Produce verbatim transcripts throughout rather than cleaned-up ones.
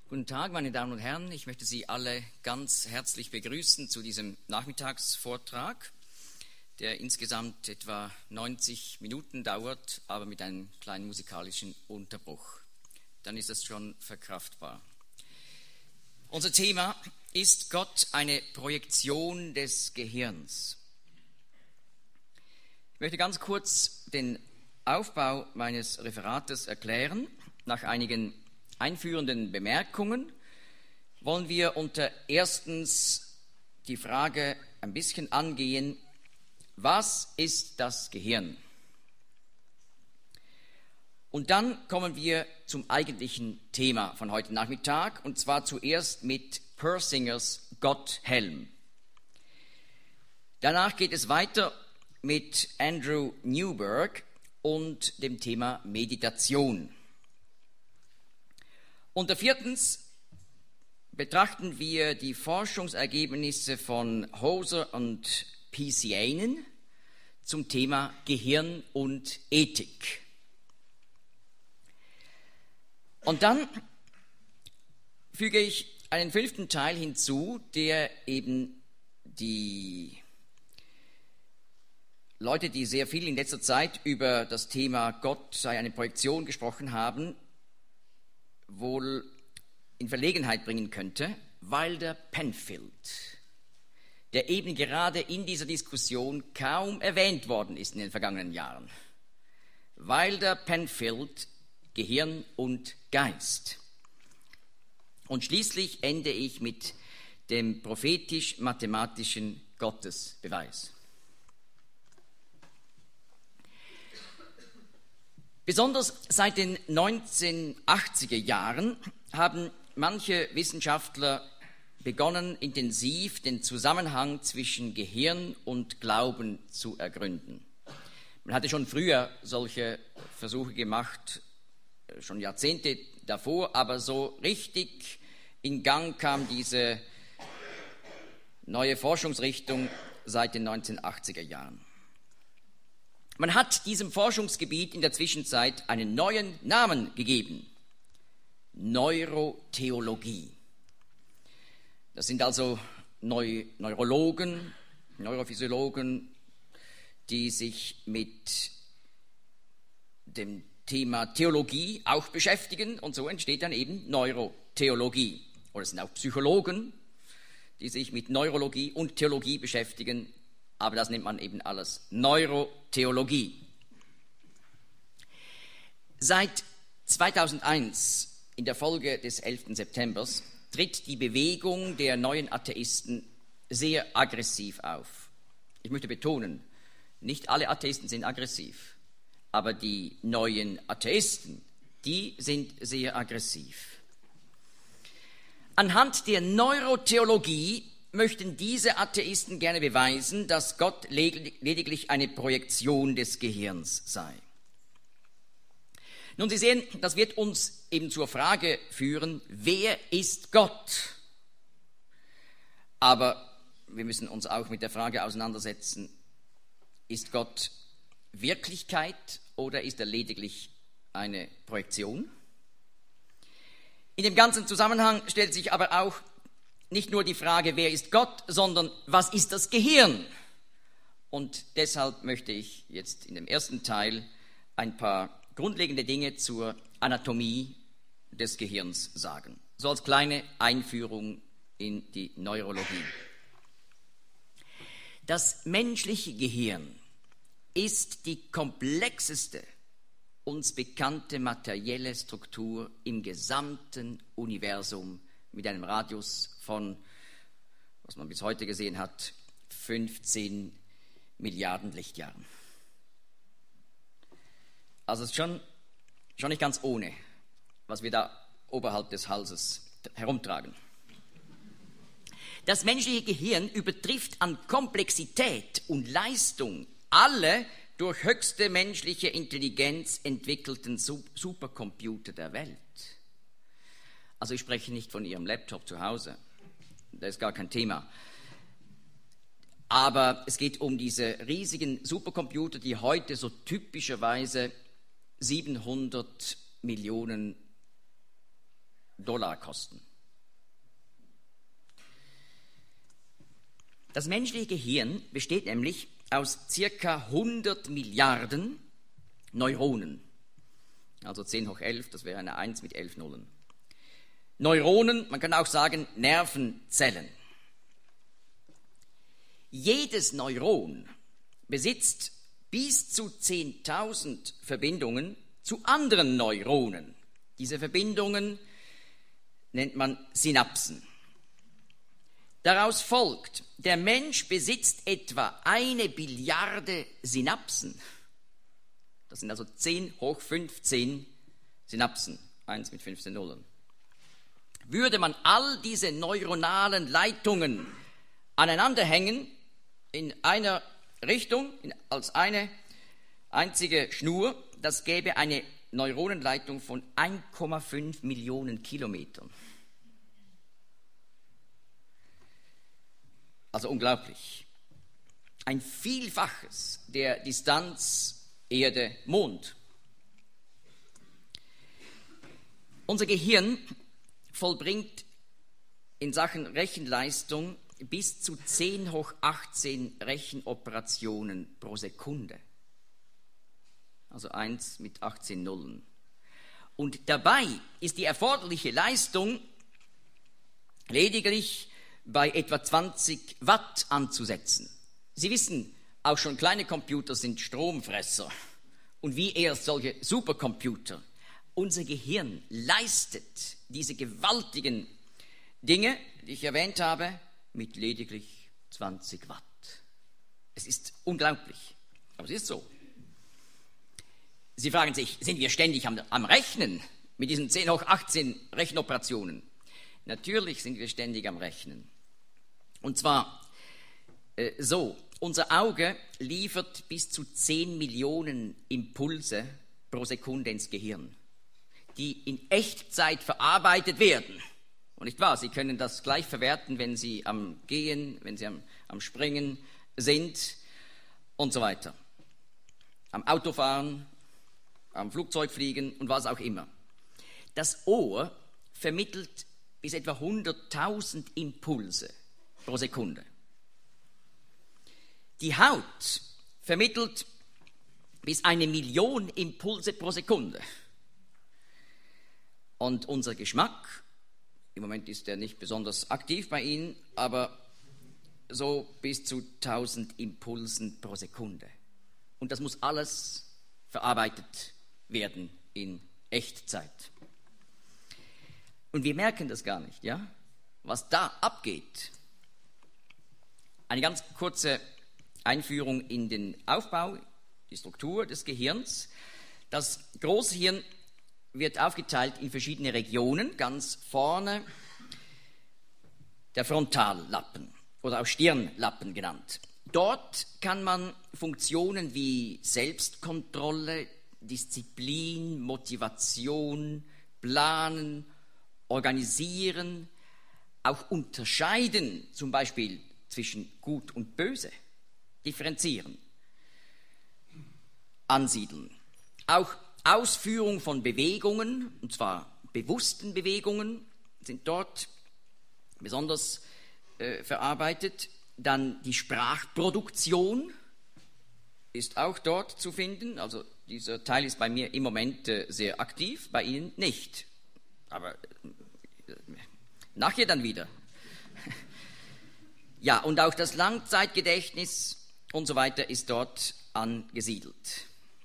Guten Tag, meine Damen und Herren. Ich möchte Sie alle ganz herzlich begrüßen zu diesem Nachmittagsvortrag, der insgesamt etwa neunzig Minuten dauert, aber mit einem kleinen musikalischen Unterbruch. Dann ist das schon verkraftbar. Unser Thema ist Gott eine Projektion des Gehirns. Ich möchte ganz kurz den Aufbau meines Referates erklären. Nach einigen einführenden Bemerkungen wollen wir unter erstens die Frage ein bisschen angehen, was ist das Gehirn? Und dann kommen wir zum eigentlichen Thema von heute Nachmittag, und zwar zuerst mit Persingers Gotthelm. Danach geht es weiter mit Andrew Newberg und dem Thema Meditation. Unter viertens betrachten wir die Forschungsergebnisse von Hauser und Pietiainen zum Thema Gehirn und Ethik. Und dann füge ich einen fünften Teil hinzu, der eben die Leute, die sehr viel in letzter Zeit über das Thema Gott sei eine Projektion gesprochen haben, wohl in Verlegenheit bringen könnte, Wilder Penfield, der eben gerade in dieser Diskussion kaum erwähnt worden ist in den vergangenen Jahren. Wilder Penfield, Gehirn und Geist. Und schließlich ende ich mit dem prophetisch-mathematischen Gottesbeweis. Besonders seit den neunzehnhundertachtziger Jahren haben manche Wissenschaftler begonnen, intensiv den Zusammenhang zwischen Gehirn und Glauben zu ergründen. Man hatte schon früher solche Versuche gemacht, schon Jahrzehnte davor, aber so richtig in Gang kam diese neue Forschungsrichtung seit den neunzehnhundertachtziger Jahren. Man hat diesem Forschungsgebiet in der Zwischenzeit einen neuen Namen gegeben: Neurotheologie. Das sind also Neu- Neurologen, Neurophysiologen, die sich mit dem Thema Theologie auch beschäftigen, und so entsteht dann eben Neurotheologie. Oder es sind auch Psychologen, die sich mit Neurologie und Theologie beschäftigen, aber das nennt man eben alles Neurotheologie. Seit zweitausendeins, in der Folge des elften September, tritt die Bewegung der neuen Atheisten sehr aggressiv auf. Ich möchte betonen, nicht alle Atheisten sind aggressiv, aber die neuen Atheisten, die sind sehr aggressiv. Anhand der Neurotheologie möchten diese Atheisten gerne beweisen, dass Gott lediglich eine Projektion des Gehirns sei. Nun, Sie sehen, das wird uns eben zur Frage führen, wer ist Gott? Aber wir müssen uns auch mit der Frage auseinandersetzen, ist Gott Wirklichkeit oder ist er lediglich eine Projektion? In dem ganzen Zusammenhang stellt sich aber auch nicht nur die Frage, wer ist Gott, sondern was ist das Gehirn? Und deshalb möchte ich jetzt in dem ersten Teil ein paar grundlegende Dinge zur Anatomie des Gehirns sagen. So als kleine Einführung in die Neurologie. Das menschliche Gehirn ist die komplexeste uns bekannte materielle Struktur im gesamten Universum mit einem Radius von, was man bis heute gesehen hat, fünfzehn Milliarden Lichtjahren. Also es ist schon, schon nicht ganz ohne, was wir da oberhalb des Halses herumtragen. Das menschliche Gehirn übertrifft an Komplexität und Leistung alle durch höchste menschliche Intelligenz entwickelten Supercomputer der Welt. Also ich spreche nicht von Ihrem Laptop zu Hause, das ist gar kein Thema. Aber es geht um diese riesigen Supercomputer, die heute so typischerweise siebenhundert Millionen Dollar kosten. Das menschliche Gehirn besteht nämlich aus circa hundert Milliarden Neuronen. Also zehn hoch elf, das wäre eine eins mit elf Nullen. Neuronen, man kann auch sagen Nervenzellen. Jedes Neuron besitzt bis zu zehntausend Verbindungen zu anderen Neuronen. Diese Verbindungen nennt man Synapsen. Daraus folgt, der Mensch besitzt etwa eine Billiarde Synapsen. Das sind also zehn hoch fünfzehn Synapsen, eins mit fünfzehn Nullen. Würde man all diese neuronalen Leitungen aneinander hängen, in einer Richtung, in, als eine einzige Schnur, das gäbe eine Neuronenleitung von eins Komma fünf Millionen Kilometern. Also unglaublich. Ein Vielfaches der Distanz Erde-Mond. Unser Gehirn vollbringt in Sachen Rechenleistung bis zu zehn hoch achtzehn Rechenoperationen pro Sekunde. Also eins mit achtzehn Nullen. Und dabei ist die erforderliche Leistung lediglich bei etwa zwanzig Watt anzusetzen. Sie wissen, auch schon kleine Computer sind Stromfresser. Und wie erst solche Supercomputer. Unser Gehirn leistet diese gewaltigen Dinge, die ich erwähnt habe, mit lediglich zwanzig Watt. Es ist unglaublich, aber es ist so. Sie fragen sich, sind wir ständig am, am Rechnen mit diesen zehn hoch achtzehn Rechenoperationen? Natürlich sind wir ständig am Rechnen. Und zwar äh, so, unser Auge liefert bis zu zehn Millionen Impulse pro Sekunde ins Gehirn, die in Echtzeit verarbeitet werden. Und nicht wahr, Sie können das gleich verwerten, wenn Sie am Gehen, wenn Sie am, am Springen sind und so weiter. Am Autofahren, am Flugzeugfliegen und was auch immer. Das Ohr vermittelt bis etwa hunderttausend Impulse pro Sekunde. Die Haut vermittelt bis eine Million Impulse pro Sekunde. Und unser Geschmack, im Moment ist er nicht besonders aktiv bei Ihnen, aber so bis zu tausend Impulsen pro Sekunde. Und das muss alles verarbeitet werden in Echtzeit. Und wir merken das gar nicht, ja? Was da abgeht. Eine ganz kurze Einführung in den Aufbau, die Struktur des Gehirns. Das Großhirn wird aufgeteilt in verschiedene Regionen. Ganz vorne der Frontallappen oder auch Stirnlappen genannt. Dort kann man Funktionen wie Selbstkontrolle, Disziplin, Motivation, Planen, organisieren, auch unterscheiden, zum Beispiel zwischen Gut und Böse, differenzieren, ansiedeln. Auch Ausführung von Bewegungen, und zwar bewussten Bewegungen, sind dort besonders äh, verarbeitet. Dann die Sprachproduktion ist auch dort zu finden. Also dieser Teil ist bei mir im Moment äh, sehr aktiv, bei Ihnen nicht. Aber äh, nachher dann wieder. Ja, und auch das Langzeitgedächtnis und so weiter ist dort angesiedelt.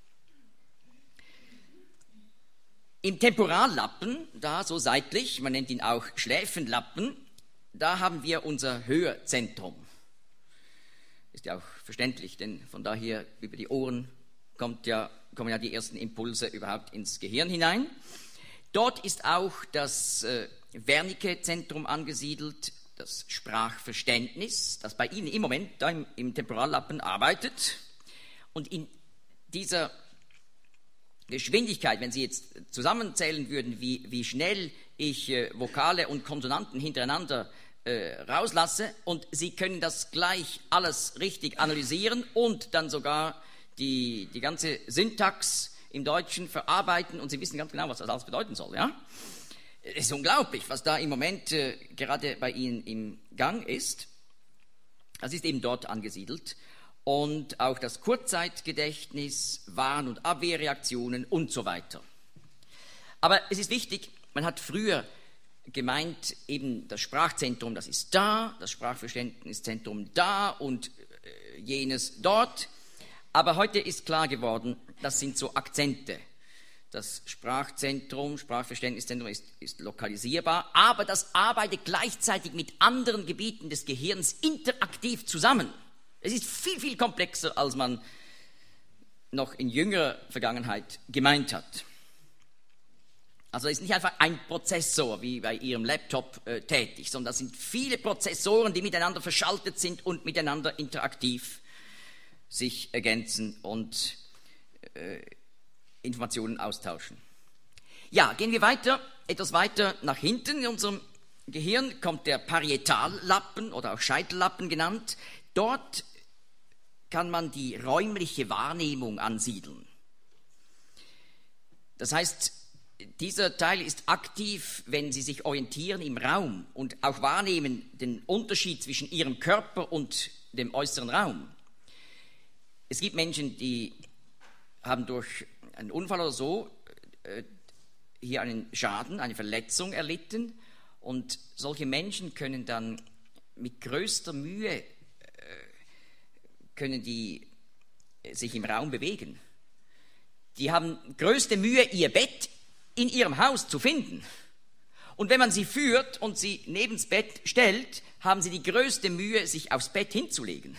Im Temporallappen, da so seitlich, man nennt ihn auch Schläfenlappen, da haben wir unser Hörzentrum. Ist ja auch verständlich, denn von daher über die Ohren kommt ja, kommen ja die ersten Impulse überhaupt ins Gehirn hinein. Dort ist auch das äh, Wernicke-Zentrum angesiedelt, das Sprachverständnis, das bei Ihnen im Moment da im, im Temporallappen arbeitet. Und in dieser Geschwindigkeit, wenn Sie jetzt zusammenzählen würden, wie, wie schnell ich äh, Vokale und Konsonanten hintereinander äh, rauslasse, und Sie können das gleich alles richtig analysieren und dann sogar die, die ganze Syntax im Deutschen verarbeiten und Sie wissen ganz genau, was das alles bedeuten soll. Ja? Es ist unglaublich, was da im Moment äh, gerade bei Ihnen im Gang ist. Das ist eben dort angesiedelt. Und auch das Kurzzeitgedächtnis, Warn- und Abwehrreaktionen und so weiter. Aber es ist wichtig, man hat früher gemeint, eben das Sprachzentrum, das ist da, das Sprachverständniszentrum da und äh, jenes dort. Aber heute ist klar geworden, das sind so Akzente. Das Sprachzentrum, Sprachverständniszentrum ist, ist lokalisierbar, aber das arbeitet gleichzeitig mit anderen Gebieten des Gehirns interaktiv zusammen. Es ist viel, viel komplexer, als man noch in jüngerer Vergangenheit gemeint hat. Also es ist nicht einfach ein Prozessor wie bei Ihrem Laptop äh, tätig, sondern das sind viele Prozessoren, die miteinander verschaltet sind und miteinander interaktiv sich ergänzen und äh, Informationen austauschen. Ja, gehen wir weiter, etwas weiter nach hinten. In unserem Gehirn kommt der Parietallappen oder auch Scheitellappen genannt. Dort kann man die räumliche Wahrnehmung ansiedeln. Das heißt, dieser Teil ist aktiv, wenn Sie sich orientieren im Raum und auch wahrnehmen den Unterschied zwischen Ihrem Körper und dem äußeren Raum. Es gibt Menschen, die haben durch einen Unfall oder so äh, hier einen Schaden, eine Verletzung erlitten und solche Menschen können dann mit größter Mühe äh, können die sich im Raum bewegen. Die haben größte Mühe, ihr Bett in ihrem Haus zu finden. Und wenn man sie führt und sie neben das Bett stellt, haben sie die größte Mühe, sich aufs Bett hinzulegen.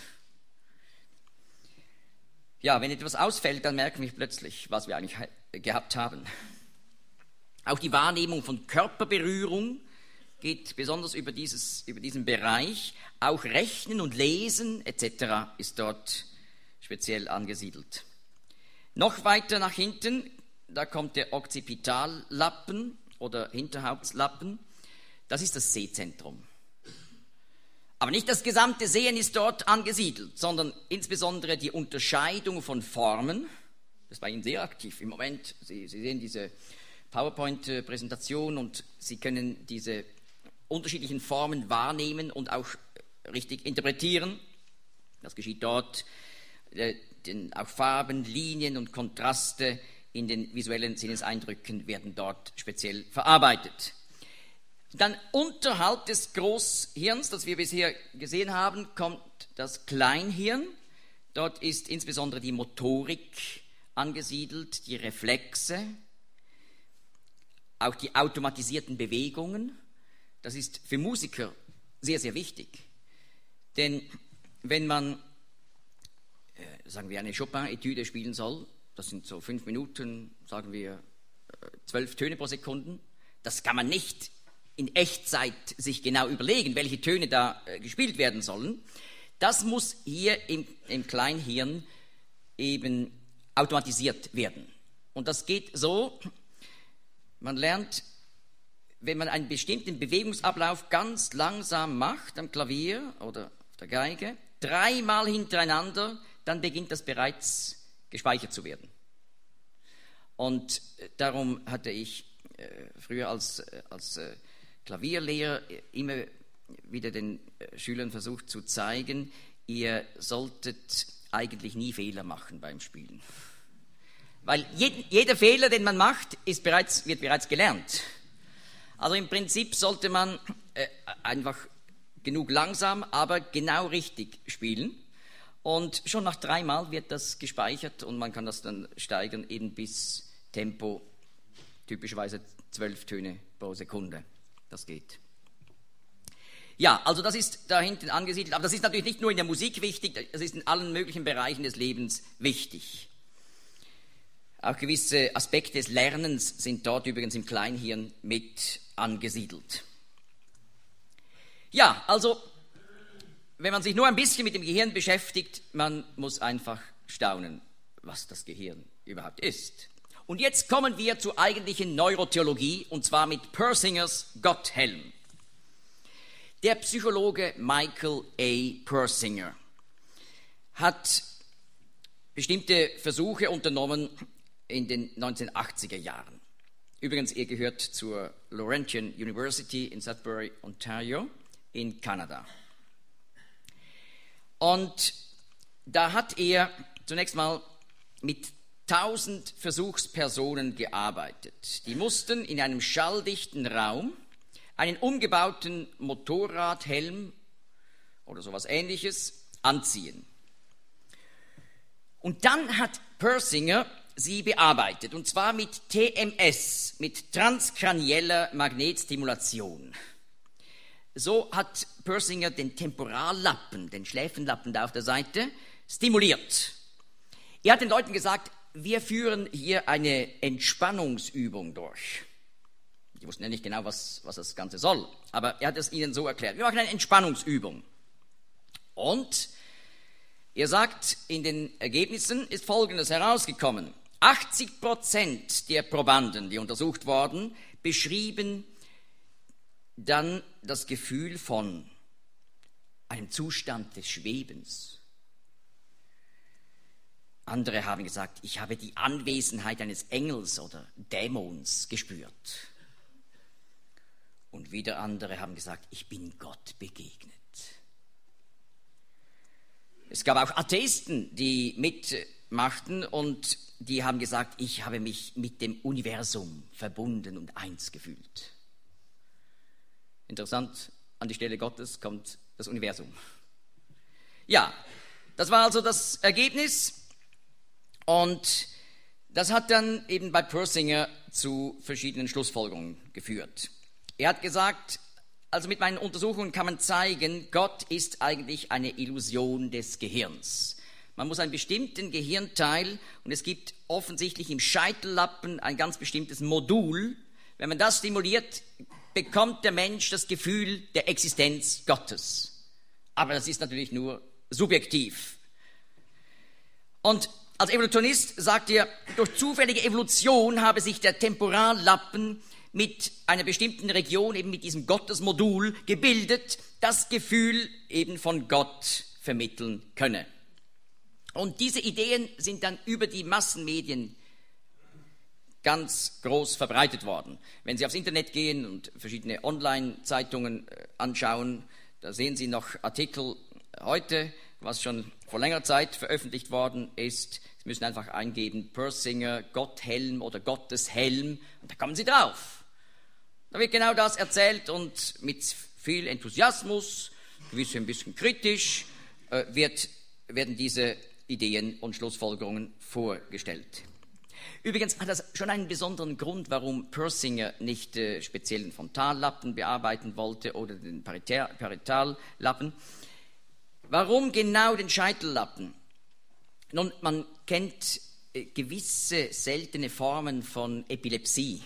Ja, wenn etwas ausfällt, dann merken wir plötzlich, was wir eigentlich gehabt haben. Auch die Wahrnehmung von Körperberührung geht besonders über, dieses, über diesen Bereich. Auch Rechnen und Lesen et cetera ist dort speziell angesiedelt. Noch weiter nach hinten, da kommt der Occipitallappen oder Hinterhauptslappen. Das ist das Sehzentrum. Aber nicht das gesamte Sehen ist dort angesiedelt, sondern insbesondere die Unterscheidung von Formen. Das ist bei Ihnen sehr aktiv im Moment. Sie, Sie sehen diese PowerPoint-Präsentation und Sie können diese unterschiedlichen Formen wahrnehmen und auch richtig interpretieren. Das geschieht dort. Den, auch Farben, Linien und Kontraste in den visuellen Sinneseindrücken werden dort speziell verarbeitet. Dann unterhalb des Großhirns, das wir bisher gesehen haben, kommt das Kleinhirn. Dort ist insbesondere die Motorik angesiedelt, die Reflexe, auch die automatisierten Bewegungen. Das ist für Musiker sehr, sehr wichtig. Denn wenn man, äh, sagen wir, eine Chopin-Etüde spielen soll, das sind so fünf Minuten, sagen wir, zwölf Töne pro Sekunde, das kann man nicht in Echtzeit sich genau überlegen, welche Töne da äh, gespielt werden sollen. Das muss hier im, im Kleinhirn eben automatisiert werden. Und das geht so, man lernt, wenn man einen bestimmten Bewegungsablauf ganz langsam macht am Klavier oder auf der Geige, dreimal hintereinander, dann beginnt das bereits gespeichert zu werden. Und darum hatte ich äh, früher als, äh, als äh, Klavierlehrer immer wieder den Schülern versucht zu zeigen, ihr solltet eigentlich nie Fehler machen beim Spielen. Weil jeden, jeder Fehler, den man macht, ist bereits, wird bereits gelernt. Also im Prinzip sollte man äh, einfach genug langsam, aber genau richtig spielen. Und schon nach dreimal wird das gespeichert und man kann das dann steigern eben bis Tempo, typischerweise zwölf Töne pro Sekunde. Das geht. Ja, also das ist da hinten angesiedelt, aber das ist natürlich nicht nur in der Musik wichtig, das ist in allen möglichen Bereichen des Lebens wichtig. Auch gewisse Aspekte des Lernens sind dort übrigens im Kleinhirn mit angesiedelt. Ja, also wenn man sich nur ein bisschen mit dem Gehirn beschäftigt, man muss einfach staunen, was das Gehirn überhaupt ist. Und jetzt kommen wir zur eigentlichen Neurotheologie, und zwar mit Persingers Gotthelm. Der Psychologe Michael A. Persinger hat bestimmte Versuche unternommen in den neunzehnhundertachtziger Jahren. Übrigens, er gehört zur Laurentian University in Sudbury, Ontario in Kanada. Und da hat er zunächst mal mit tausend Versuchspersonen gearbeitet. Die mussten in einem schalldichten Raum einen umgebauten Motorradhelm oder sowas Ähnliches anziehen. Und dann hat Persinger sie bearbeitet, und zwar mit T M S, mit transkranieller Magnetstimulation. So hat Persinger den Temporallappen, den Schläfenlappen da auf der Seite, stimuliert. Er hat den Leuten gesagt, wir führen hier eine Entspannungsübung durch. Die wussten ja nicht genau, was, was das Ganze soll, aber er hat es ihnen so erklärt. Wir machen eine Entspannungsübung. Und er sagt, in den Ergebnissen ist Folgendes herausgekommen. achtzig Prozent der Probanden, die untersucht wurden, beschrieben dann das Gefühl von einem Zustand des Schwebens. Andere haben gesagt, ich habe die Anwesenheit eines Engels oder Dämons gespürt. Und wieder andere haben gesagt, ich bin Gott begegnet. Es gab auch Atheisten, die mitmachten und die haben gesagt, ich habe mich mit dem Universum verbunden und eins gefühlt. Interessant, an die Stelle Gottes kommt das Universum. Ja, das war also das Ergebnis. Und das hat dann eben bei Persinger zu verschiedenen Schlussfolgerungen geführt. Er hat gesagt, also mit meinen Untersuchungen kann man zeigen, Gott ist eigentlich eine Illusion des Gehirns. Man muss einen bestimmten Gehirnteil, und es gibt offensichtlich im Scheitellappen ein ganz bestimmtes Modul, wenn man das stimuliert, bekommt der Mensch das Gefühl der Existenz Gottes. Aber das ist natürlich nur subjektiv. Und als Evolutionist sagt er, durch zufällige Evolution habe sich der Temporallappen mit einer bestimmten Region, eben mit diesem Gottesmodul, gebildet, das Gefühl eben von Gott vermitteln könne. Und diese Ideen sind dann über die Massenmedien ganz groß verbreitet worden. Wenn Sie aufs Internet gehen und verschiedene Online-Zeitungen anschauen, da sehen Sie noch Artikel heute, was schon vor längerer Zeit veröffentlicht worden ist. Sie müssen einfach eingeben, Persinger, Gotthelm oder Gotteshelm, und da kommen Sie drauf. Da wird genau das erzählt und mit viel Enthusiasmus, gewiss ein bisschen kritisch, äh, wird, werden diese Ideen und Schlussfolgerungen vorgestellt. Übrigens hat das schon einen besonderen Grund, warum Persinger nicht äh, speziell den Frontallappen bearbeiten wollte oder den Parietal- Parietal-Lappen. Warum genau den Scheitellappen? Nun, man kennt äh, gewisse seltene Formen von Epilepsie,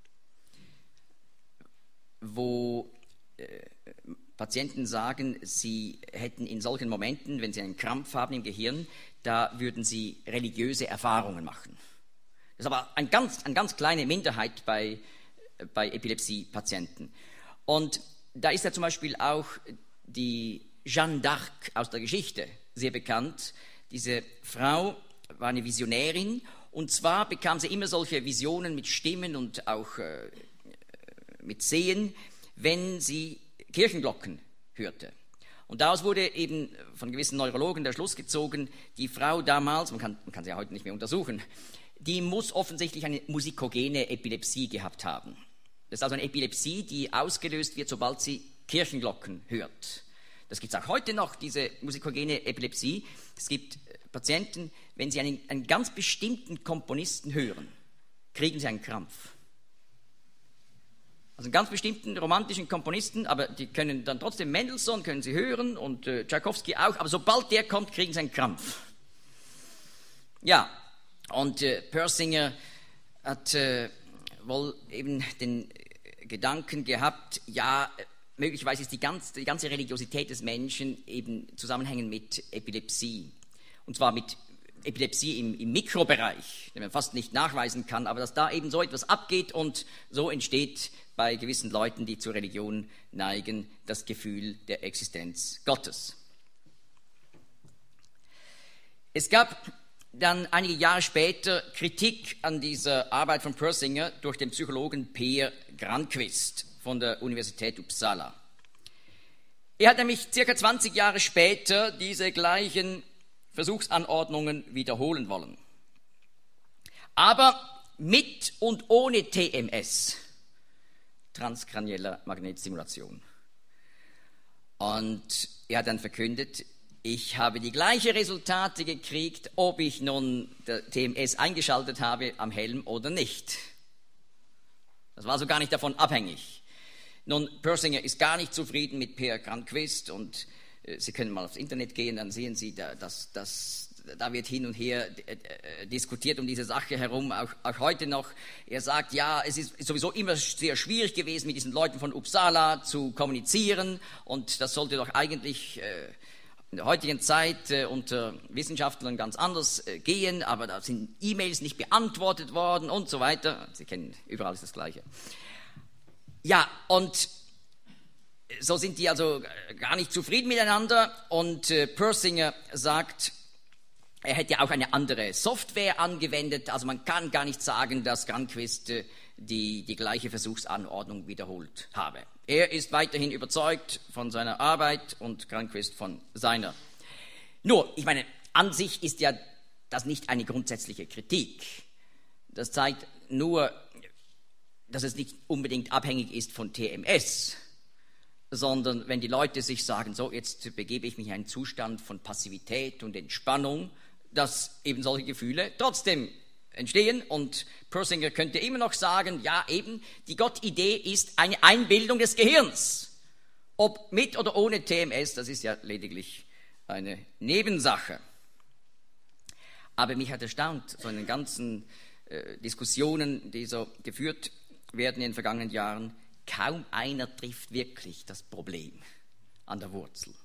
wo äh, Patienten sagen, sie hätten in solchen Momenten, wenn sie einen Krampf haben im Gehirn, da würden sie religiöse Erfahrungen machen. Das ist aber eine ganz, eine ganz kleine Minderheit bei, bei Epilepsie-Patienten. Und da ist ja zum Beispiel auch die Jeanne d'Arc aus der Geschichte sehr bekannt. Diese Frau war eine Visionärin, und zwar bekam sie immer solche Visionen mit Stimmen und auch äh, mit Sehen, wenn sie Kirchenglocken hörte. Und daraus wurde eben von gewissen Neurologen der Schluss gezogen, die Frau damals, man kann, man kann sie ja heute nicht mehr untersuchen, die muss offensichtlich eine musikogene Epilepsie gehabt haben. Das ist also eine Epilepsie, die ausgelöst wird, sobald sie Kirchenglocken hört. Das gibt es auch heute noch, diese musikogene Epilepsie. Es gibt Patienten, wenn sie einen, einen ganz bestimmten Komponisten hören, kriegen sie einen Krampf. Also einen ganz bestimmten romantischen Komponisten, aber die können dann trotzdem Mendelssohn, können sie hören, und äh, Tchaikovsky auch, aber sobald der kommt, kriegen sie einen Krampf. Ja, und äh, Persinger hat äh, wohl eben den äh, Gedanken gehabt, ja, möglicherweise ist die, ganz, die ganze Religiosität des Menschen eben zusammenhängend mit Epilepsie. Und zwar mit Epilepsie im, im Mikrobereich, den man fast nicht nachweisen kann, aber dass da eben so etwas abgeht, und so entsteht bei gewissen Leuten, die zur Religion neigen, das Gefühl der Existenz Gottes. Es gab dann einige Jahre später Kritik an dieser Arbeit von Persinger durch den Psychologen Per Granqvist von der Universität Uppsala. Er hat nämlich circa zwanzig Jahre später diese gleichen Versuchsanordnungen wiederholen wollen. Aber mit und ohne T M S, transkranieller Magnetstimulation. Und er hat dann verkündet, ich habe die gleichen Resultate gekriegt, ob ich nun der T M S eingeschaltet habe am Helm oder nicht. Das war so gar nicht davon abhängig. Nun, Persinger ist gar nicht zufrieden mit Per Granqvist und äh, Sie können mal aufs Internet gehen, dann sehen Sie, da, dass, dass, da wird hin und her äh, diskutiert um diese Sache herum, auch, auch heute noch. Er sagt, ja, es ist sowieso immer sehr schwierig gewesen, mit diesen Leuten von Uppsala zu kommunizieren und das sollte doch eigentlich äh, in der heutigen Zeit äh, unter Wissenschaftlern ganz anders äh, gehen, aber da sind E-Mails nicht beantwortet worden und so weiter. Sie kennen, überall ist das Gleiche. Ja, und so sind die also gar nicht zufrieden miteinander und äh, Persinger sagt, er hätte auch eine andere Software angewendet, also man kann gar nicht sagen, dass Granqvist äh, die, die gleiche Versuchsanordnung wiederholt habe. Er ist weiterhin überzeugt von seiner Arbeit und Granqvist von seiner. Nur, ich meine, an sich ist ja das nicht eine grundsätzliche Kritik. Das zeigt nur, dass es nicht unbedingt abhängig ist von T M S, sondern wenn die Leute sich sagen, so jetzt begebe ich mich in einen Zustand von Passivität und Entspannung, dass eben solche Gefühle trotzdem entstehen und Persinger könnte immer noch sagen, ja eben, die Gottidee ist eine Einbildung des Gehirns. Ob mit oder ohne T M S, das ist ja lediglich eine Nebensache. Aber mich hat erstaunt, so in den ganzen äh, Diskussionen, die so geführt werden in den vergangenen Jahren, kaum einer trifft wirklich das Problem an der Wurzel.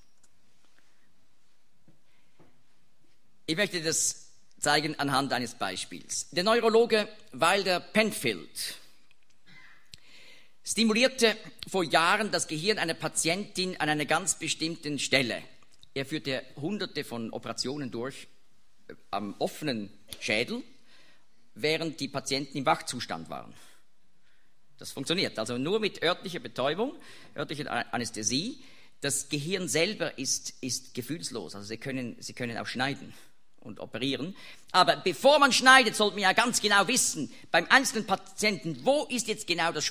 Ich möchte das zeigen anhand eines Beispiels. Der Neurologe Wilder Penfield stimulierte vor Jahren das Gehirn einer Patientin an einer ganz bestimmten Stelle. Er führte hunderte von Operationen durch äh, am offenen Schädel, während die Patienten im Wachzustand waren. Das funktioniert also nur mit örtlicher Betäubung, örtlicher Anästhesie. Das Gehirn selber ist, ist gefühlslos, also Sie können, Sie können auch schneiden und operieren. Aber bevor man schneidet, sollte man ja ganz genau wissen, beim einzelnen Patienten, wo ist jetzt genau das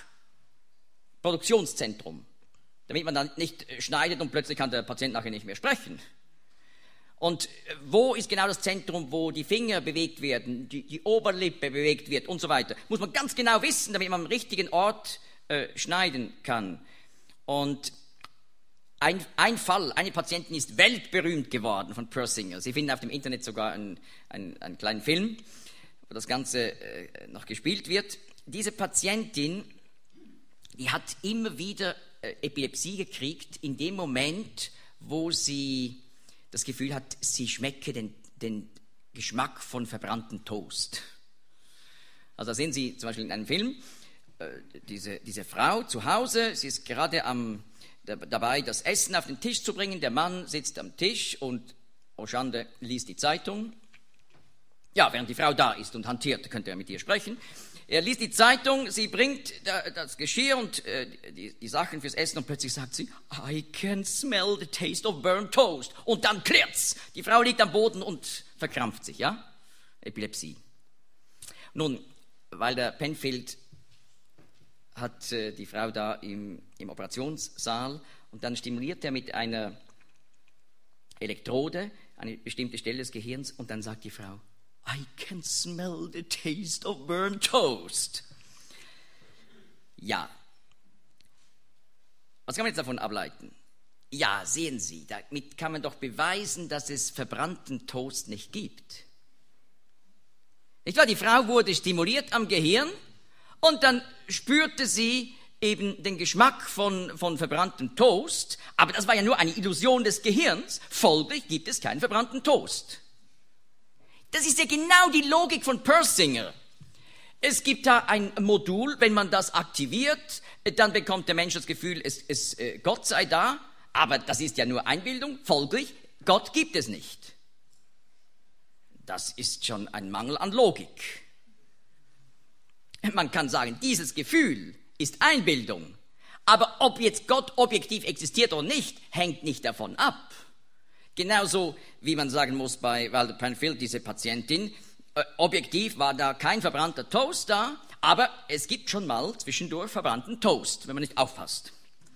Sprachproduktionszentrum, damit man dann nicht schneidet und plötzlich kann der Patient nachher nicht mehr sprechen. Und wo ist genau das Zentrum, wo die Finger bewegt werden, die, die Oberlippe bewegt wird und so weiter. Muss man ganz genau wissen, damit man am richtigen Ort äh, schneiden kann. Und ein, ein Fall, eine Patientin ist weltberühmt geworden von Persinger. Sie finden auf dem Internet sogar einen, einen, einen kleinen Film, wo das Ganze äh, noch gespielt wird. Diese Patientin, die hat immer wieder äh, Epilepsie gekriegt in dem Moment, wo sie das Gefühl hat, sie schmecke den, den Geschmack von verbranntem Toast. Also da sehen Sie zum Beispiel in einem Film, äh, diese, diese Frau zu Hause, sie ist gerade am, da, dabei, das Essen auf den Tisch zu bringen, der Mann sitzt am Tisch und, oh Schande, liest die Zeitung. Ja, während die Frau da ist und hantiert, könnte er mit ihr sprechen. Er liest die Zeitung, sie bringt das Geschirr und äh, die, die Sachen fürs Essen und plötzlich sagt sie, I can smell the taste of burnt toast. Und dann klirrt's. Die Frau liegt am Boden und verkrampft sich, ja? Epilepsie. Nun, weil der Penfield hat äh, die Frau da im, im Operationssaal und dann stimuliert er mit einer Elektrode eine bestimmte Stelle des Gehirns und dann sagt die Frau, I can smell the taste of burnt toast. Ja. Was kann man jetzt davon ableiten? Ja, sehen Sie, damit kann man doch beweisen, dass es verbrannten Toast nicht gibt. Nicht wahr? Die Frau wurde stimuliert am Gehirn und dann spürte sie eben den Geschmack von, von verbranntem Toast, aber das war ja nur eine Illusion des Gehirns, folglich gibt es keinen verbrannten Toast. Das ist ja genau die Logik von Persinger. Es gibt da ein Modul, wenn man das aktiviert, dann bekommt der Mensch das Gefühl, es, es, Gott sei da, aber das ist ja nur Einbildung, folglich, Gott gibt es nicht. das ist schon ein Mangel an Logik. Man kann sagen, dieses Gefühl ist Einbildung. Aber ob jetzt Gott objektiv existiert oder nicht, hängt nicht davon ab. Genauso wie man sagen muss bei Walter Penfield, diese Patientin, äh, objektiv war da kein verbrannter Toast da, aber es gibt schon mal zwischendurch verbrannten Toast, wenn man nicht aufpasst.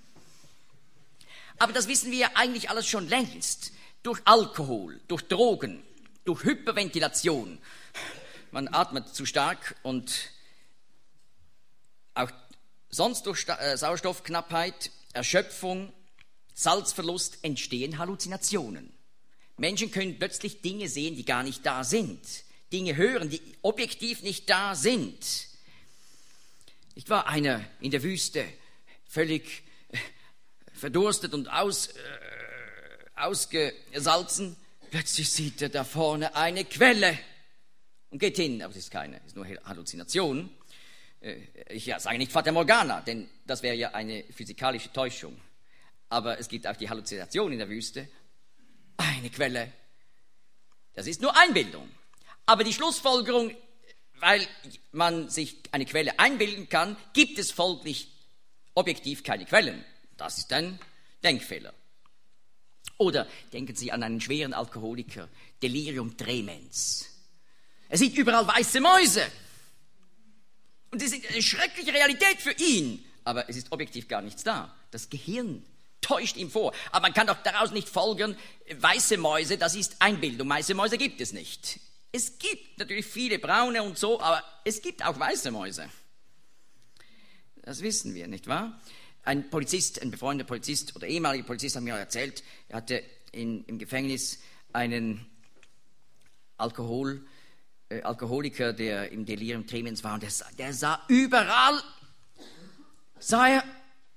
Aber das wissen wir eigentlich alles schon längst. Durch Alkohol, durch Drogen, durch Hyperventilation. Man atmet zu stark und auch sonst durch Sauerstoffknappheit, Erschöpfung, Salzverlust entstehen Halluzinationen. Menschen können plötzlich Dinge sehen, die gar nicht da sind. Dinge hören, die objektiv nicht da sind. Ich war einer in der Wüste, völlig verdurstet und aus, äh, ausgesalzen. Plötzlich sieht er da vorne eine Quelle und geht hin. Aber es ist keine, es ist nur Halluzination. Ich ja, sage nicht Fata Morgana, denn das wäre ja eine physikalische Täuschung. Aber es gibt auch die Halluzination in der Wüste. Eine Quelle. Das ist nur Einbildung. Aber die Schlussfolgerung, weil man sich eine Quelle einbilden kann, gibt es folglich objektiv keine Quellen. Das ist ein Denkfehler. Oder denken Sie an einen schweren Alkoholiker, Delirium tremens. Er sieht überall weiße Mäuse. Und das ist eine schreckliche Realität für ihn. Aber es ist objektiv gar nichts da. Das Gehirn täuscht ihm vor. Aber man kann doch daraus nicht folgern, weiße Mäuse, das ist Einbildung. Weiße Mäuse gibt es nicht. Es gibt natürlich viele braune und so, aber es gibt auch weiße Mäuse. Das wissen wir, nicht wahr? Ein Polizist, ein befreundeter Polizist oder ehemaliger Polizist hat mir erzählt, er hatte in, im Gefängnis einen Alkohol, äh, Alkoholiker, der im Delirium tremens war, und der, der sah überall, sah er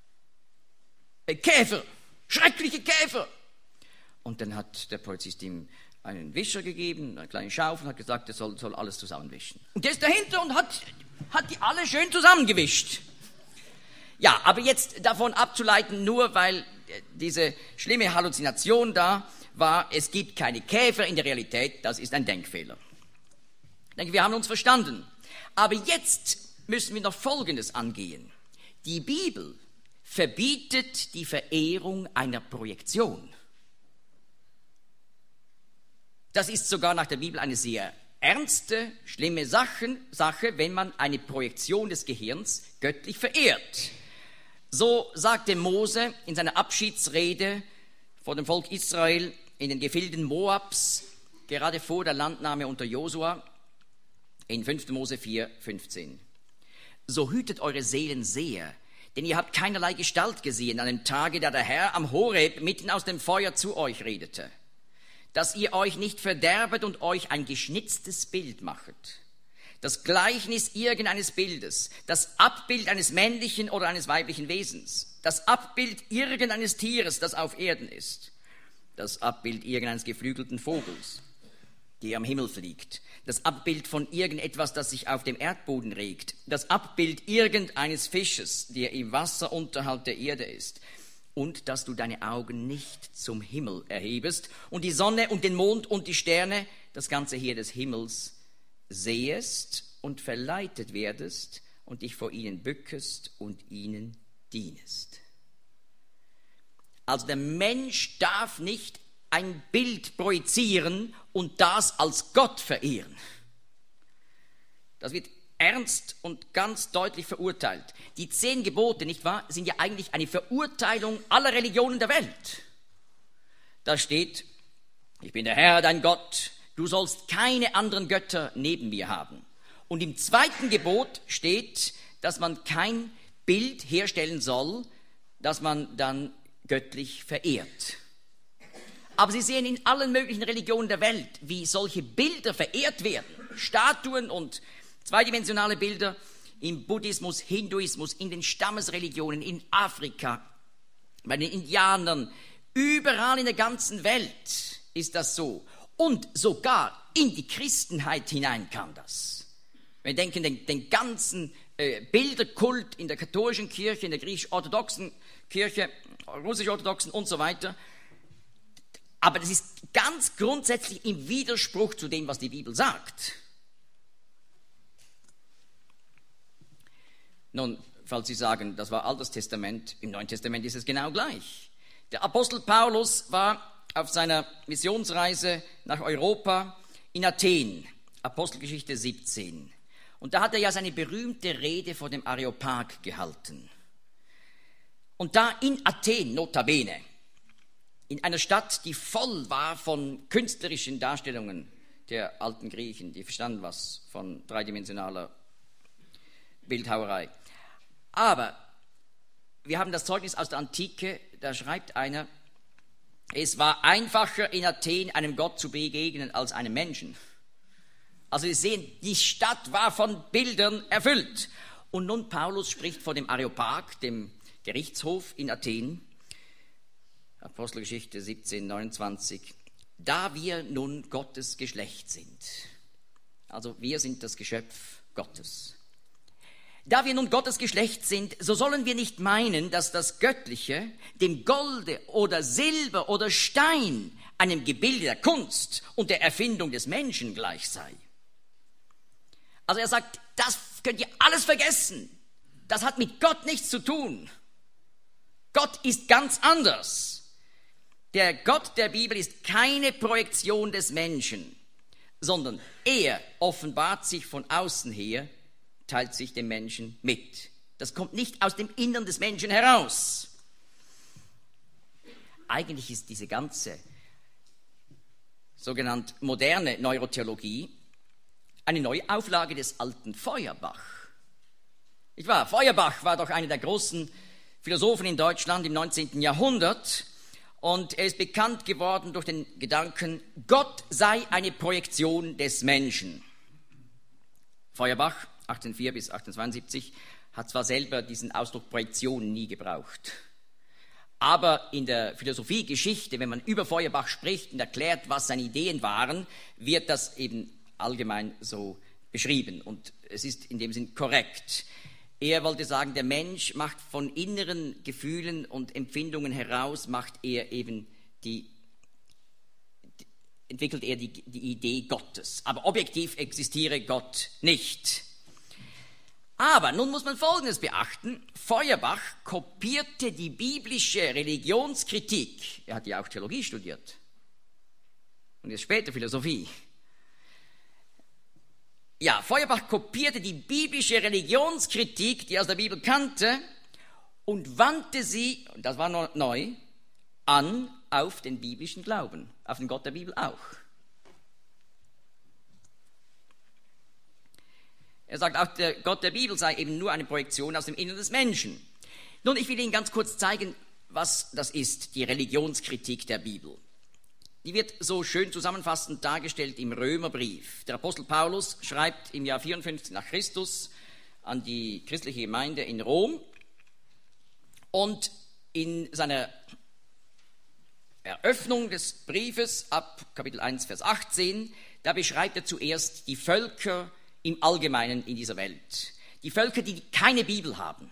äh, Käfer, schreckliche Käfer. Und dann hat der Polizist ihm einen Wischer gegeben, eine kleine Schaufel, und hat gesagt, er soll, soll alles zusammenwischen. Und der ist dahinter und hat, hat die alle schön zusammengewischt. Ja, aber jetzt davon abzuleiten, nur weil diese schlimme Halluzination da war, es gibt keine Käfer in der Realität, das ist ein Denkfehler. Ich denke, wir haben uns verstanden. Aber jetzt müssen wir noch Folgendes angehen. Die Bibel verbietet die Verehrung einer Projektion. Das ist sogar nach der Bibel eine sehr ernste, schlimme Sache, Sache, wenn man eine Projektion des Gehirns göttlich verehrt. So sagte Mose in seiner Abschiedsrede vor dem Volk Israel in den Gefilden Moabs, gerade vor der Landnahme unter Josua, in fünfter Mose vier, fünfzehn. So hütet eure Seelen sehr, denn ihr habt keinerlei Gestalt gesehen an dem Tage, da der Herr am Horeb mitten aus dem Feuer zu euch redete, dass ihr euch nicht verderbet und euch ein geschnitztes Bild machet. Das Gleichnis irgendeines Bildes, das Abbild eines männlichen oder eines weiblichen Wesens, das Abbild irgendeines Tieres, das auf Erden ist, das Abbild irgendeines geflügelten Vogels, der am Himmel fliegt, das Abbild von irgendetwas, das sich auf dem Erdboden regt, das Abbild irgendeines Fisches, der im Wasser unterhalb der Erde ist, und dass du deine Augen nicht zum Himmel erhebest und die Sonne und den Mond und die Sterne, das ganze Heer des Himmels, sehest und verleitet werdest und dich vor ihnen bückest und ihnen dienest. Also der Mensch darf nicht ein Bild projizieren und das als Gott verehren. Das wird ernst und ganz deutlich verurteilt. Die zehn Gebote, nicht wahr, sind ja eigentlich eine Verurteilung aller Religionen der Welt. Da steht, ich bin der Herr, dein Gott, du sollst keine anderen Götter neben mir haben. Und im zweiten Gebot steht, dass man kein Bild herstellen soll, das man dann göttlich verehrt. Aber Sie sehen in allen möglichen Religionen der Welt, wie solche Bilder verehrt werden. Statuen und zweidimensionale Bilder im Buddhismus, Hinduismus, in den Stammesreligionen, in Afrika, bei den Indianern, überall in der ganzen Welt ist das so. Und sogar in die Christenheit hinein kam das. Wir denken den, den ganzen äh, Bilderkult in der katholischen Kirche, in der griechisch-orthodoxen Kirche, russisch-orthodoxen und so weiter. Aber das ist ganz grundsätzlich im Widerspruch zu dem, was die Bibel sagt. Nun, falls Sie sagen, das war Altes Testament, im Neuen Testament ist es genau gleich. Der Apostel Paulus war auf seiner Missionsreise nach Europa in Athen, Apostelgeschichte siebzehn. Und da hat er ja seine berühmte Rede vor dem Areopag gehalten. Und da in Athen, notabene, in einer Stadt, die voll war von künstlerischen Darstellungen der alten Griechen, die verstanden was von dreidimensionaler Bildhauerei. Aber wir haben das Zeugnis aus der Antike, da schreibt einer, es war einfacher in Athen einem Gott zu begegnen als einem Menschen. Also wir sehen, die Stadt war von Bildern erfüllt. Und nun Paulus spricht vor dem Areopag, dem Gerichtshof in Athen, Apostelgeschichte siebzehn, neunundzwanzig, da wir nun Gottes Geschlecht sind. Also wir sind das Geschöpf Gottes. Da wir nun Gottes Geschlecht sind, so sollen wir nicht meinen, dass das Göttliche dem Golde oder Silber oder Stein, einem Gebilde der Kunst und der Erfindung des Menschen gleich sei. Also er sagt, das könnt ihr alles vergessen. Das hat mit Gott nichts zu tun. Gott ist ganz anders. Der Gott der Bibel ist keine Projektion des Menschen, sondern er offenbart sich von außen her, teilt sich dem Menschen mit. Das kommt nicht aus dem Innern des Menschen heraus. Eigentlich ist diese ganze sogenannte moderne Neurotheologie eine neue Auflage des alten Feuerbach. Nicht wahr? Feuerbach war doch einer der großen Philosophen in Deutschland im neunzehnten Jahrhundert und er ist bekannt geworden durch den Gedanken, Gott sei eine Projektion des Menschen. Feuerbach, achtzehnhundertvier bis achtzehnhundertzweiundsiebzig, hat zwar selber diesen Ausdruck Projektion nie gebraucht, aber in der Philosophiegeschichte, wenn man über Feuerbach spricht und erklärt, was seine Ideen waren, wird das eben allgemein so beschrieben und es ist in dem Sinn korrekt. Er wollte sagen, der Mensch macht von inneren Gefühlen und Empfindungen heraus, macht er eben die, entwickelt er die, die Idee Gottes. Aber objektiv existiere Gott nicht. Aber nun muss man Folgendes beachten. Feuerbach kopierte die biblische Religionskritik. Er hat ja auch Theologie studiert. Und jetzt später Philosophie. Ja, Feuerbach kopierte die biblische Religionskritik, die er aus der Bibel kannte, und wandte sie, und das war noch neu, an auf den biblischen Glauben, auf den Gott der Bibel auch. Er sagt, auch der Gott der Bibel sei eben nur eine Projektion aus dem Innern des Menschen. Nun, ich will Ihnen ganz kurz zeigen, was das ist, die Religionskritik der Bibel. Die wird so schön zusammenfassend dargestellt im Römerbrief. Der Apostel Paulus schreibt im Jahr vierundfünfzig nach Christus an die christliche Gemeinde in Rom und in seiner Eröffnung des Briefes ab Kapitel eins, Vers achtzehn, da beschreibt er zuerst die Völker im Allgemeinen in dieser Welt. Die Völker, die keine Bibel haben,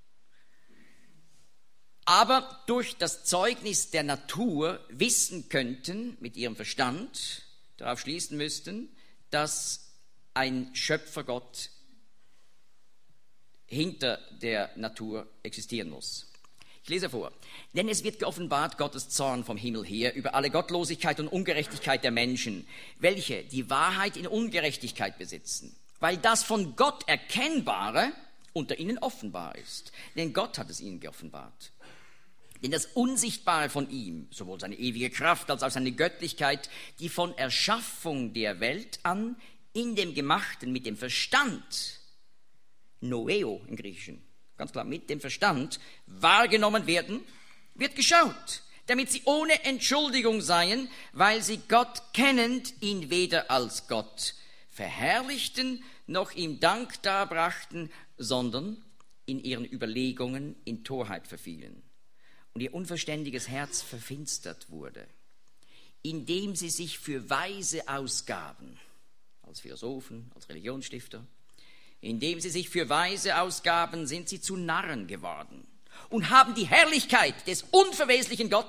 aber durch das Zeugnis der Natur wissen könnten, mit ihrem Verstand, darauf schließen müssten, dass ein Schöpfergott hinter der Natur existieren muss. Ich lese vor. Denn es wird geoffenbart Gottes Zorn vom Himmel her über alle Gottlosigkeit und Ungerechtigkeit der Menschen, welche die Wahrheit in Ungerechtigkeit besitzen, weil das von Gott Erkennbare unter ihnen offenbar ist. Denn Gott hat es ihnen geoffenbart. Denn das Unsichtbare von ihm, sowohl seine ewige Kraft als auch seine Göttlichkeit, die von Erschaffung der Welt an in dem Gemachten mit dem Verstand, Noeo im Griechischen, ganz klar mit dem Verstand, wahrgenommen werden, wird geschaut, damit sie ohne Entschuldigung seien, weil sie Gott kennend ihn weder als Gott verherrlichten, noch ihm Dank darbrachten, sondern in ihren Überlegungen in Torheit verfielen. Und ihr unverständiges Herz verfinstert wurde, indem sie sich für Weise ausgaben, als Philosophen, als Religionsstifter, indem sie sich für Weise ausgaben, sind sie zu Narren geworden und haben die Herrlichkeit des unverweslichen Gottes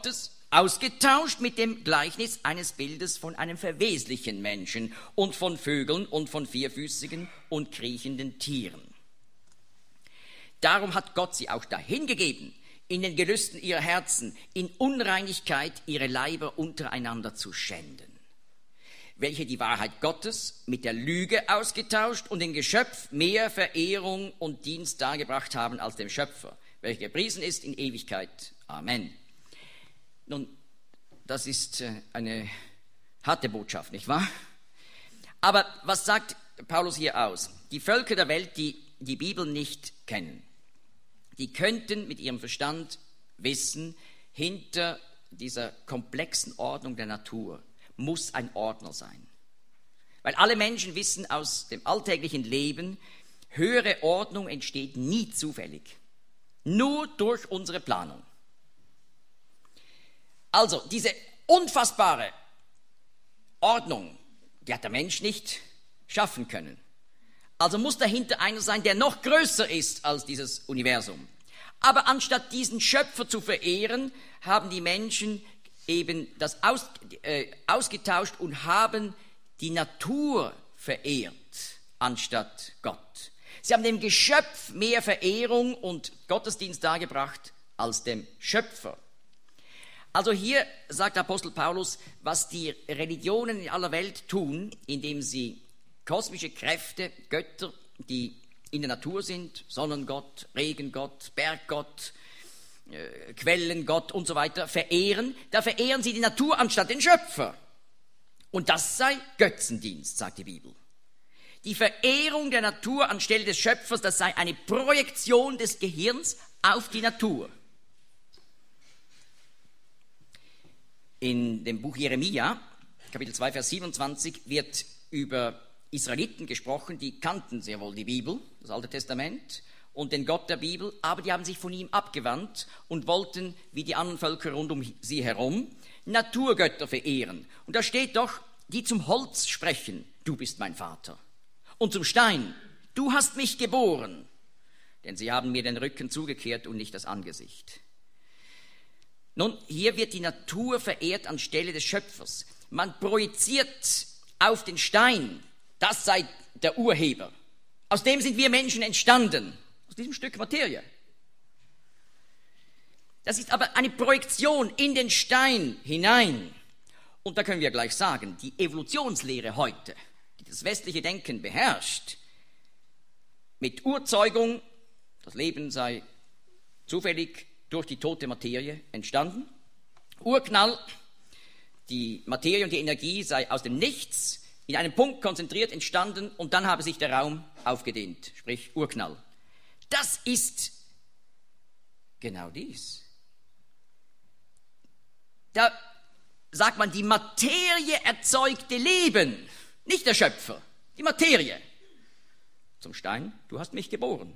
ausgetauscht mit dem Gleichnis eines Bildes von einem verweslichen Menschen und von Vögeln und von vierfüßigen und kriechenden Tieren. Darum hat Gott sie auch dahingegeben, in den Gelüsten ihrer Herzen, in Unreinigkeit ihre Leiber untereinander zu schänden, welche die Wahrheit Gottes mit der Lüge ausgetauscht und dem Geschöpf mehr Verehrung und Dienst dargebracht haben als dem Schöpfer, welcher gepriesen ist in Ewigkeit. Amen. Nun, das ist eine harte Botschaft, nicht wahr? Aber was sagt Paulus hier aus? Die Völker der Welt, die die Bibel nicht kennen, die könnten mit ihrem Verstand wissen, hinter dieser komplexen Ordnung der Natur muss ein Ordner sein. Weil alle Menschen wissen aus dem alltäglichen Leben, höhere Ordnung entsteht nie zufällig, nur durch unsere Planung. Also diese unfassbare Ordnung, die hat der Mensch nicht schaffen können. Also muss dahinter einer sein, der noch größer ist als dieses Universum. Aber anstatt diesen Schöpfer zu verehren, haben die Menschen eben das aus, äh, ausgetauscht und haben die Natur verehrt, anstatt Gott. Sie haben dem Geschöpf mehr Verehrung und Gottesdienst dargebracht als dem Schöpfer. Also hier sagt Apostel Paulus, was die Religionen in aller Welt tun, indem sie kosmische Kräfte, Götter, die in der Natur sind, Sonnengott, Regengott, Berggott, äh, Quellengott und so weiter, verehren, da verehren sie die Natur anstatt den Schöpfer. Und das sei Götzendienst, sagt die Bibel. Die Verehrung der Natur anstelle des Schöpfers, das sei eine Projektion des Gehirns auf die Natur. In dem Buch Jeremia, Kapitel zwei, Vers siebenundzwanzig, wird über Israeliten gesprochen, die kannten sehr wohl die Bibel, das Alte Testament und den Gott der Bibel, aber die haben sich von ihm abgewandt und wollten, wie die anderen Völker rund um sie herum, Naturgötter verehren. Und da steht doch, die zum Holz sprechen, du bist mein Vater. Und zum Stein, du hast mich geboren. Denn sie haben mir den Rücken zugekehrt und nicht das Angesicht. Nun, hier wird die Natur verehrt anstelle des Schöpfers. Man projiziert auf den Stein, das sei der Urheber. Aus dem sind wir Menschen entstanden, aus diesem Stück Materie. Das ist aber eine Projektion in den Stein hinein. Und da können wir gleich sagen, die Evolutionslehre heute, die das westliche Denken beherrscht, mit Urzeugung, das Leben sei zufällig durch die tote Materie entstanden, Urknall, die Materie und die Energie sei aus dem Nichts in einem Punkt konzentriert entstanden und dann habe sich der Raum aufgedehnt, sprich Urknall. Das ist genau dies. Da sagt man, die Materie erzeugte Leben, nicht der Schöpfer, die Materie. Zum Stein, du hast mich geboren.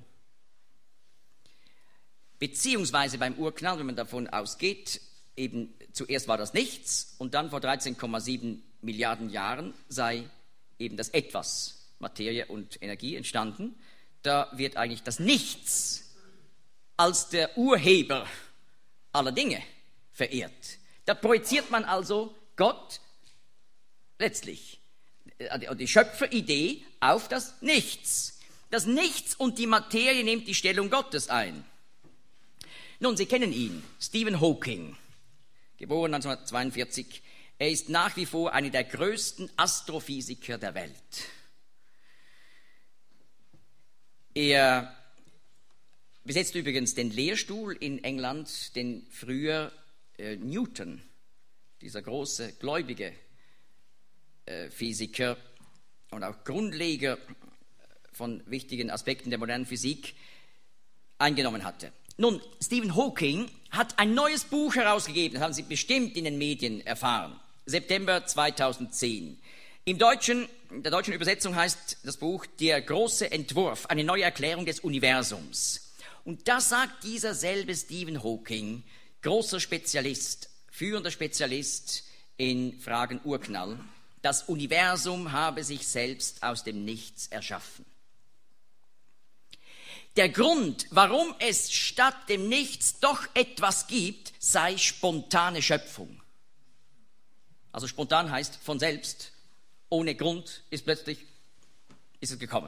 Beziehungsweise beim Urknall, wenn man davon ausgeht, eben zuerst war das Nichts und dann vor dreizehn Komma sieben Milliarden Jahren sei eben das Etwas, Materie und Energie entstanden. Da wird eigentlich das Nichts als der Urheber aller Dinge verehrt. Da projiziert man also Gott letztlich, die Schöpferidee auf das Nichts. Das Nichts und die Materie nimmt die Stellung Gottes ein. Nun, Sie kennen ihn, Stephen Hawking, geboren neunzehnhundertzweiundvierzig. Er ist nach wie vor einer der größten Astrophysiker der Welt. Er besetzt übrigens den Lehrstuhl in England, den früher äh, Newton, dieser große gläubige äh, Physiker und auch Grundleger von wichtigen Aspekten der modernen Physik, eingenommen hatte. Nun, Stephen Hawking hat ein neues Buch herausgegeben, das haben Sie bestimmt in den Medien erfahren, September zweitausendzehn. Im Deutschen, in der deutschen Übersetzung heißt das Buch Der große Entwurf, eine neue Erklärung des Universums. Und da sagt dieser selbe Stephen Hawking, großer Spezialist, führender Spezialist in Fragen Urknall, das Universum habe sich selbst aus dem Nichts erschaffen. Der Grund, warum es statt dem Nichts doch etwas gibt, sei spontane Schöpfung. Also spontan heißt von selbst, ohne Grund ist plötzlich, ist es gekommen.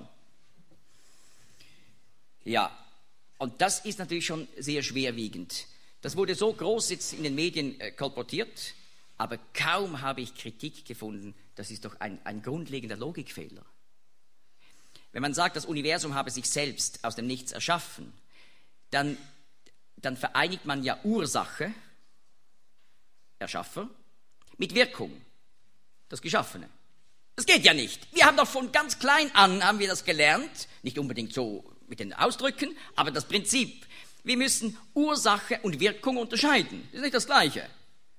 Ja, und das ist natürlich schon sehr schwerwiegend. Das wurde so groß jetzt in den Medien äh, kolportiert, aber kaum habe ich Kritik gefunden. Das ist doch ein, ein grundlegender Logikfehler. Wenn man sagt, das Universum habe sich selbst aus dem Nichts erschaffen, dann, dann vereinigt man ja Ursache, Erschaffer, mit Wirkung, das Geschaffene. Das geht ja nicht. Wir haben doch von ganz klein an, haben wir das gelernt, nicht unbedingt so mit den Ausdrücken, aber das Prinzip. Wir müssen Ursache und Wirkung unterscheiden. Das ist nicht das Gleiche.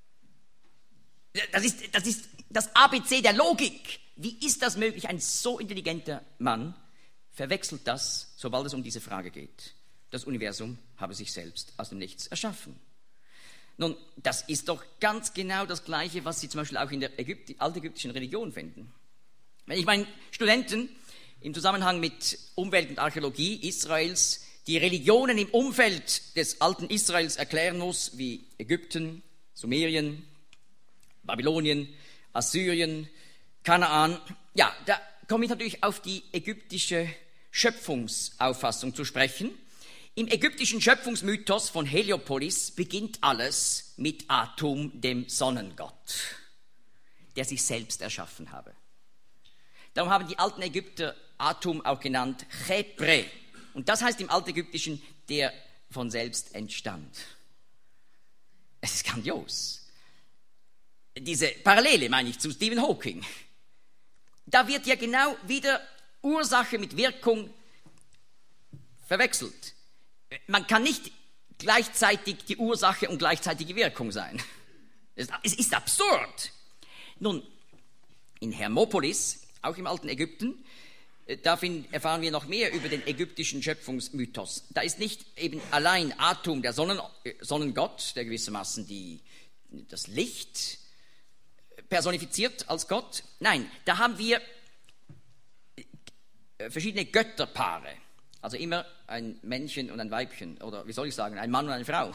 Das ist das, ist das A B C der Logik. Wie ist das möglich? Ein so intelligenter Mann verwechselt das, sobald es um diese Frage geht. Das Universum habe sich selbst aus dem Nichts erschaffen. Nun, das ist doch ganz genau das Gleiche, was Sie zum Beispiel auch in der Ägypti- altägyptischen Religion finden. Wenn ich meinen Studenten im Zusammenhang mit Umwelt und Archäologie Israels die Religionen im Umfeld des alten Israels erklären muss, wie Ägypten, Sumerien, Babylonien, Assyrien, Kanaan, ja, da komme ich natürlich auf die ägyptische Schöpfungsauffassung zu sprechen. Im ägyptischen Schöpfungsmythos von Heliopolis beginnt alles mit Atum, dem Sonnengott, der sich selbst erschaffen habe. Darum haben die alten Ägypter Atum auch genannt Chepre. Und das heißt im Altägyptischen, der von selbst entstand. Es ist grandios. Diese Parallele meine ich zu Stephen Hawking. Da wird ja genau wieder Ursache mit Wirkung verwechselt. Man kann nicht gleichzeitig die Ursache und gleichzeitig die Wirkung sein. Es ist absurd. Nun, in Hermopolis, auch im alten Ägypten, da erfahren wir noch mehr über den ägyptischen Schöpfungsmythos. Da ist nicht eben allein Atum, der Sonnen, Sonnengott, der gewissermaßen die, das Licht personifiziert als Gott. Nein, da haben wir verschiedene Götterpaare. Also immer ein Männchen und ein Weibchen, oder wie soll ich sagen, ein Mann und eine Frau.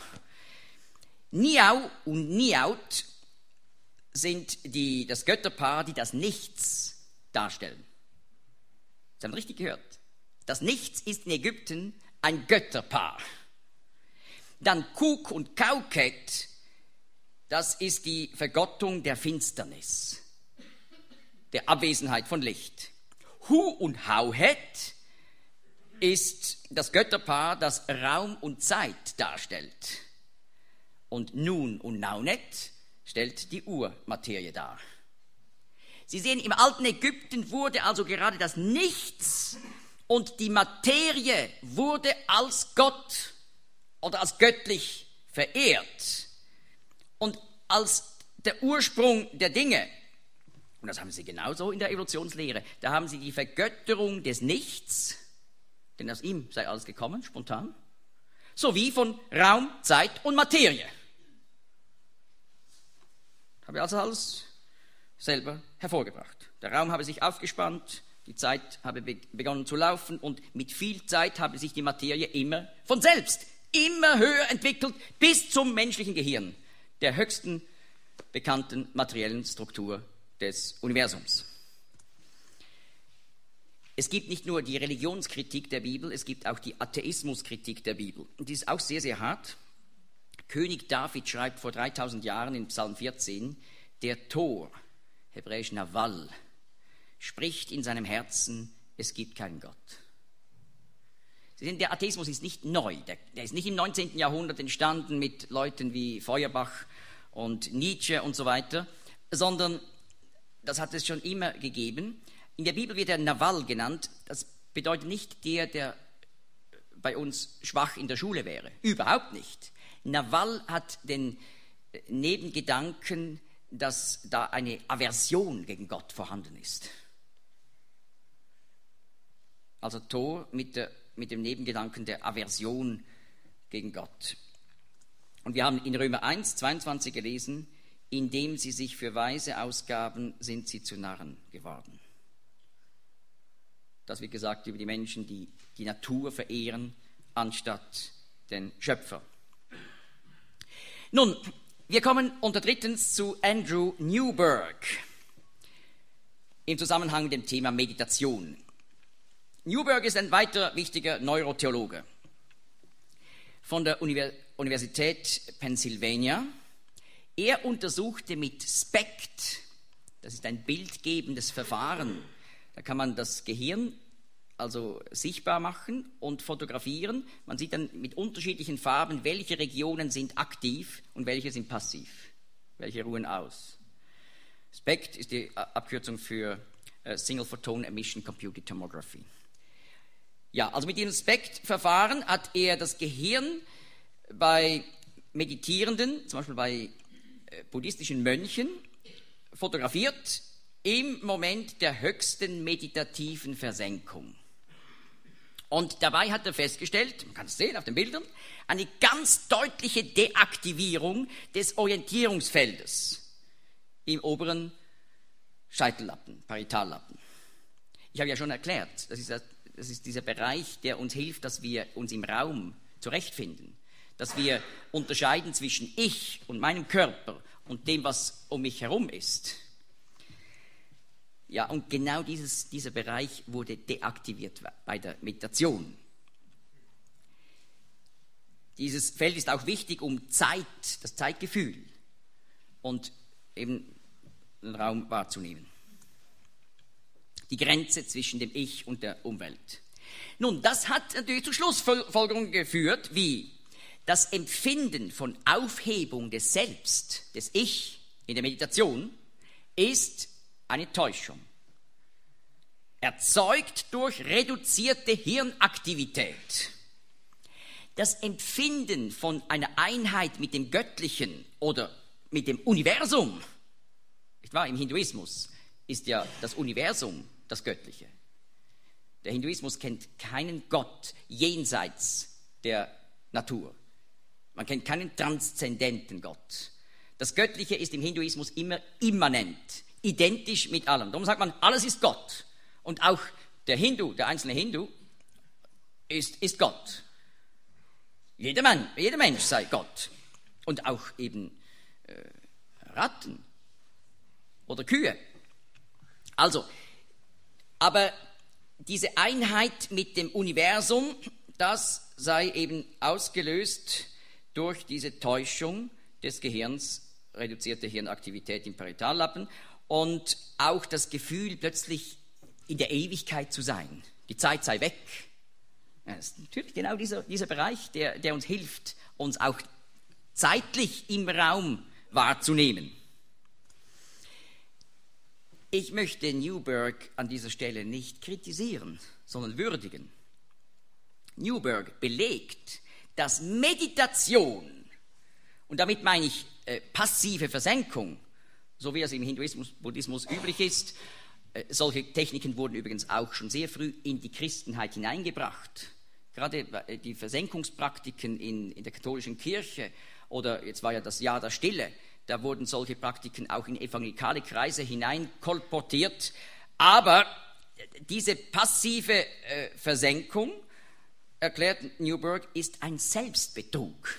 Niau und Niaut sind die, das Götterpaar, die das Nichts darstellen. Sie haben richtig gehört. Das Nichts ist in Ägypten ein Götterpaar. Dann Kuk und Kauket, das ist die Vergottung der Finsternis, der Abwesenheit von Licht. Hu und Hauhet ist das Götterpaar, das Raum und Zeit darstellt. Und Nun und Naunet stellt die Urmaterie dar. Sie sehen, im alten Ägypten wurde also gerade das Nichts und die Materie wurde als Gott oder als göttlich verehrt und als der Ursprung der Dinge. Und das haben sie genauso in der Evolutionslehre. Da haben sie die Vergötterung des Nichts, denn aus ihm sei alles gekommen, spontan, sowie von Raum, Zeit und Materie. Habe also alles selber hervorgebracht. Der Raum habe sich aufgespannt, die Zeit habe begonnen zu laufen und mit viel Zeit habe sich die Materie immer von selbst, immer höher entwickelt bis zum menschlichen Gehirn, der höchsten bekannten materiellen Struktur des Universums. Es gibt nicht nur die Religionskritik der Bibel, es gibt auch die Atheismuskritik der Bibel. Und die ist auch sehr, sehr hart. König David schreibt vor dreitausend Jahren in Psalm vierzehn, der Tor, hebräisch Naval, spricht in seinem Herzen, es gibt keinen Gott. Sie sehen, der Atheismus ist nicht neu, der, der ist nicht im neunzehnten Jahrhundert entstanden mit Leuten wie Feuerbach und Nietzsche und so weiter, sondern das hat es schon immer gegeben. In der Bibel wird er Naval genannt, das bedeutet nicht der, der bei uns schwach in der Schule wäre, überhaupt nicht. Naval hat den Nebengedanken, dass da eine Aversion gegen Gott vorhanden ist. Also Tor mit, der, mit dem Nebengedanken der Aversion gegen Gott. Und wir haben in Römer eins, zweiundzwanzig gelesen, indem sie sich für Weise ausgaben, sind sie zu Narren geworden. Das wird gesagt über die Menschen, die die Natur verehren anstatt den Schöpfer. Nun, wir kommen unter drittens zu Andrew Newberg im Zusammenhang mit dem Thema Meditation. Newberg ist ein weiter wichtiger Neurotheologe von der Universität Pennsylvania. Er untersuchte mit SPECT, das ist ein bildgebendes Verfahren, da kann man das Gehirn also sichtbar machen und fotografieren. Man sieht dann mit unterschiedlichen Farben, welche Regionen sind aktiv und welche sind passiv, welche ruhen aus. SPECT ist die Abkürzung für uh, Single Photon Emission Computed Tomography. Ja, also mit diesem SPECT-Verfahren hat er das Gehirn bei Meditierenden, zum Beispiel bei äh, buddhistischen Mönchen, fotografiert im Moment der höchsten meditativen Versenkung. Und dabei hat er festgestellt, man kann es sehen auf den Bildern, eine ganz deutliche Deaktivierung des Orientierungsfeldes im oberen Scheitellappen, Parietalllappen. Ich habe ja schon erklärt, das ist, das ist dieser Bereich, der uns hilft, dass wir uns im Raum zurechtfinden, dass wir unterscheiden zwischen ich und meinem Körper und dem, was um mich herum ist. Ja, und genau dieses, dieser Bereich wurde deaktiviert bei der Meditation. Dieses Feld ist auch wichtig, um Zeit, das Zeitgefühl und eben den Raum wahrzunehmen. Die Grenze zwischen dem Ich und der Umwelt. Nun, das hat natürlich zu Schlussfolgerungen geführt, wie das Empfinden von Aufhebung des Selbst, des Ich in der Meditation, ist eine Täuschung. Erzeugt durch reduzierte Hirnaktivität. Das Empfinden von einer Einheit mit dem Göttlichen oder mit dem Universum, nicht wahr? Im Hinduismus ist ja das Universum das Göttliche. Der Hinduismus kennt keinen Gott jenseits der Natur. Man kennt keinen transzendenten Gott. Das Göttliche ist im Hinduismus immer immanent, identisch mit allem. Darum sagt man, alles ist Gott. Und auch der Hindu, der einzelne Hindu, ist, ist Gott. Jeder, Mann, jeder Mensch sei Gott. Und auch eben äh, Ratten oder Kühe. Also, aber diese Einheit mit dem Universum, das sei eben ausgelöst durch diese Täuschung des Gehirns, reduzierte Hirnaktivität im Parietalllappen und auch das Gefühl, plötzlich in der Ewigkeit zu sein. Die Zeit sei weg. Ja, das ist natürlich genau dieser, dieser Bereich, der, der uns hilft, uns auch zeitlich im Raum wahrzunehmen. Ich möchte Newberg an dieser Stelle nicht kritisieren, sondern würdigen. Newberg belegt, dass Meditation, und damit meine ich äh, passive Versenkung, so wie es im Hinduismus, Buddhismus üblich ist, äh, solche Techniken wurden übrigens auch schon sehr früh in die Christenheit hineingebracht. Gerade äh, die Versenkungspraktiken in, in der katholischen Kirche, oder jetzt war ja das Jahr der Stille, da wurden solche Praktiken auch in evangelikale Kreise hineinkolportiert. Aber diese passive äh, Versenkung, erklärt Newberg, ist ein Selbstbetrug.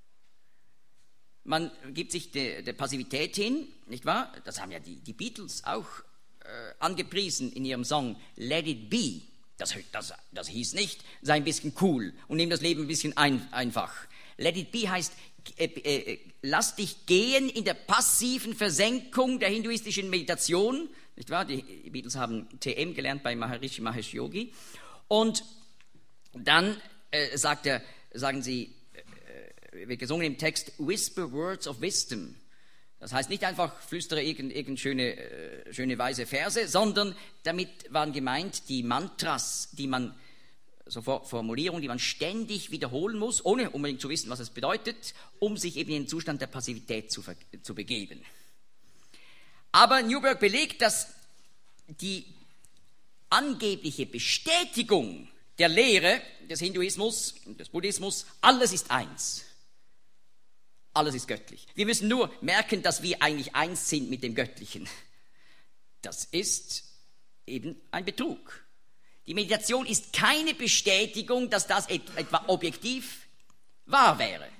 Man gibt sich der, der Passivität hin, nicht wahr? Das haben ja die, die Beatles auch äh, angepriesen in ihrem Song Let It Be. Das, das, das hieß nicht, sei ein bisschen cool und nimm das Leben ein bisschen ein, einfach. Let It Be heißt, äh, äh, lass dich gehen in der passiven Versenkung der hinduistischen Meditation. Nicht wahr? Die Beatles haben T M gelernt bei Maharishi Mahesh Yogi. Und dann äh, sagt er, sagen sie, äh, wird gesungen im Text, Whisper words of wisdom. Das heißt nicht einfach, flüstere irgendeine irgend schöne, äh, schöne weise Verse, sondern damit waren gemeint die Mantras, die man, so Formulierungen, die man ständig wiederholen muss, ohne unbedingt zu wissen, was es bedeutet, um sich eben in den Zustand der Passivität zu, zu begeben. Aber Newberg belegt, dass die angebliche Bestätigung der Lehre des Hinduismus und des Buddhismus, alles ist eins. Alles ist göttlich. Wir müssen nur merken, dass wir eigentlich eins sind mit dem Göttlichen. Das ist eben ein Betrug. Die Meditation ist keine Bestätigung, dass das etwa objektiv wahr wäre.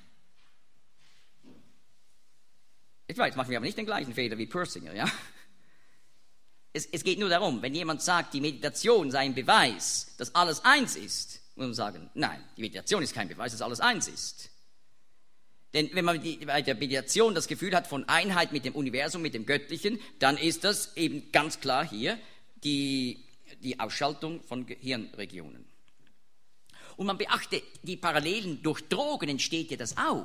Jetzt machen wir aber nicht den gleichen Fehler wie Persinger, ja? Es, es geht nur darum, wenn jemand sagt, die Meditation sei ein Beweis, dass alles eins ist, muss man sagen, nein, die Meditation ist kein Beweis, dass alles eins ist. Denn wenn man die, bei der Meditation das Gefühl hat von Einheit mit dem Universum, mit dem Göttlichen, dann ist das eben ganz klar hier die, die Ausschaltung von Gehirnregionen. Und man beachte, die Parallelen durch Drogen entsteht ja das auch.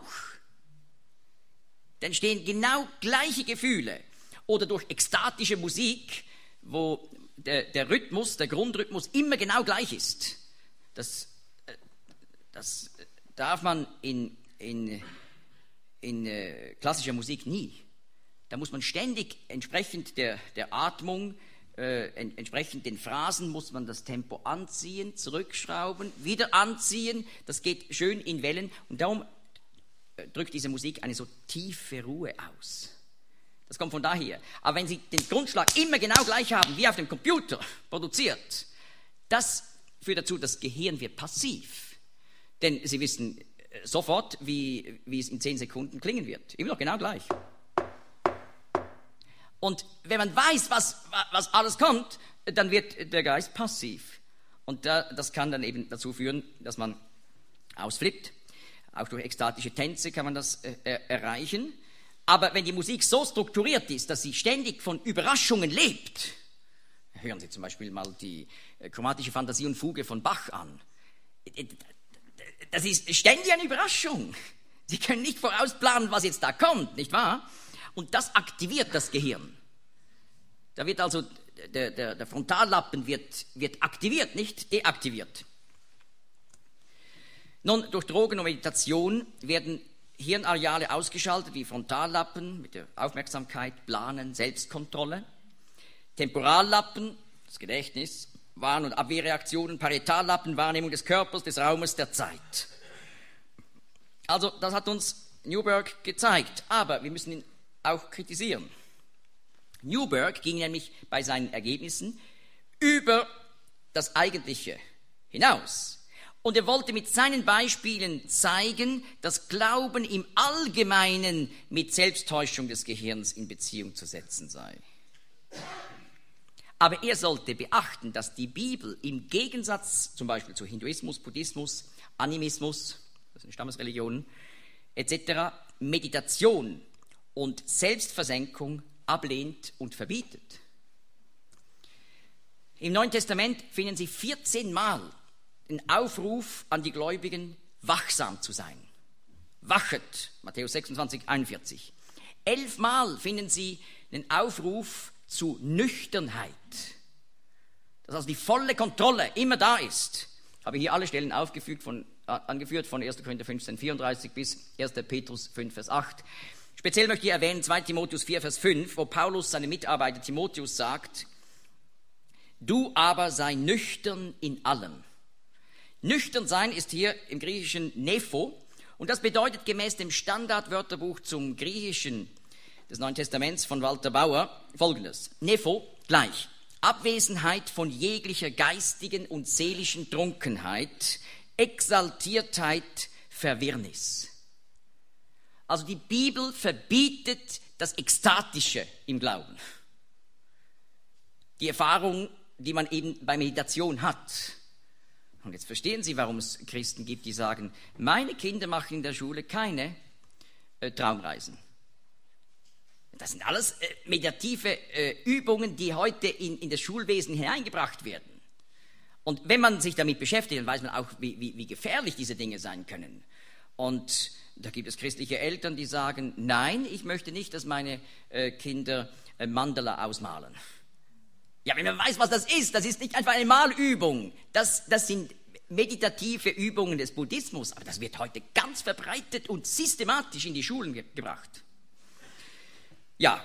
Dann entstehen genau gleiche Gefühle. Oder durch ekstatische Musik, wo der, der Rhythmus, der Grundrhythmus immer genau gleich ist. Das, das darf man in, in, in äh, klassischer Musik nie. Da muss man ständig entsprechend der, der Atmung, äh, en, entsprechend den Phrasen muss man das Tempo anziehen, zurückschrauben, wieder anziehen. Das geht schön in Wellen und darum äh, drückt diese Musik eine so tiefe Ruhe aus. Das kommt von daher. Aber wenn Sie den Grundschlag immer genau gleich haben, wie auf dem Computer produziert, das führt dazu, das Gehirn wird passiv. Denn Sie wissen sofort, wie, wie es in zehn Sekunden klingen wird. Immer noch genau gleich. Und wenn man weiß, was, was alles kommt, dann wird der Geist passiv. Und da, das kann dann eben dazu führen, dass man ausflippt. Auch durch ekstatische Tänze kann man das äh, erreichen. Aber wenn die Musik so strukturiert ist, dass sie ständig von Überraschungen lebt, hören Sie zum Beispiel mal die chromatische Fantasie und Fuge von Bach an. Das ist ständig eine Überraschung. Sie können nicht vorausplanen, was jetzt da kommt, nicht wahr? Und das aktiviert das Gehirn. Da wird also, der, der, der Frontallappen wird, wird aktiviert, nicht deaktiviert. Nun, durch Drogen und Meditation werden Hirnareale ausgeschaltet, wie Frontallappen mit der Aufmerksamkeit, Planen, Selbstkontrolle. Temporallappen, das Gedächtnis, Warn- und Abwehrreaktionen, Parietallappen, Wahrnehmung des Körpers, des Raumes, der Zeit. Also, das hat uns Newberg gezeigt, aber wir müssen ihn auch kritisieren. Newberg ging nämlich bei seinen Ergebnissen über das Eigentliche hinaus. Und er wollte mit seinen Beispielen zeigen, dass Glauben im Allgemeinen mit Selbsttäuschung des Gehirns in Beziehung zu setzen sei. Aber er sollte beachten, dass die Bibel im Gegensatz zum Beispiel zu Hinduismus, Buddhismus, Animismus, das sind Stammesreligionen, et cetera, Meditation und Selbstversenkung ablehnt und verbietet. Im Neuen Testament finden Sie vierzehn Mal den Aufruf an die Gläubigen, wachsam zu sein. Wachet, Matthäus sechsundzwanzig, einundvierzig. Elfmal finden Sie den Aufruf zu Nüchternheit. Dass also die volle Kontrolle immer da ist. Ich habe hier alle Stellen aufgefügt von, äh, angeführt, von erster Korinther fünfzehn, vierunddreißig bis erster Petrus fünf, Vers acht. Speziell möchte ich erwähnen zweiter Timotheus vier, Vers fünf, wo Paulus seinem Mitarbeiter Timotheus sagt, du aber sei nüchtern in allem. Nüchtern sein ist hier im Griechischen Nepho und das bedeutet gemäß dem Standardwörterbuch zum Griechischen des Neuen Testaments von Walter Bauer folgendes. Nepho gleich Abwesenheit von jeglicher geistigen und seelischen Trunkenheit, Exaltiertheit, Verwirrnis. Also die Bibel verbietet das Ekstatische im Glauben. Die Erfahrung, die man eben bei Meditation hat. Und jetzt verstehen Sie, warum es Christen gibt, die sagen, meine Kinder machen in der Schule keine äh, Traumreisen. Das sind alles äh, meditative äh, Übungen, die heute in, in das Schulwesen hineingebracht werden. Und wenn man sich damit beschäftigt, dann weiß man auch, wie, wie, wie gefährlich diese Dinge sein können. Und da gibt es christliche Eltern, die sagen, nein, ich möchte nicht, dass meine äh, Kinder äh, Mandala ausmalen. Ja, wenn man weiß, was das ist, das ist nicht einfach eine Malübung. Das, das sind meditative Übungen des Buddhismus, aber das wird heute ganz verbreitet und systematisch in die Schulen ge- gebracht. Ja,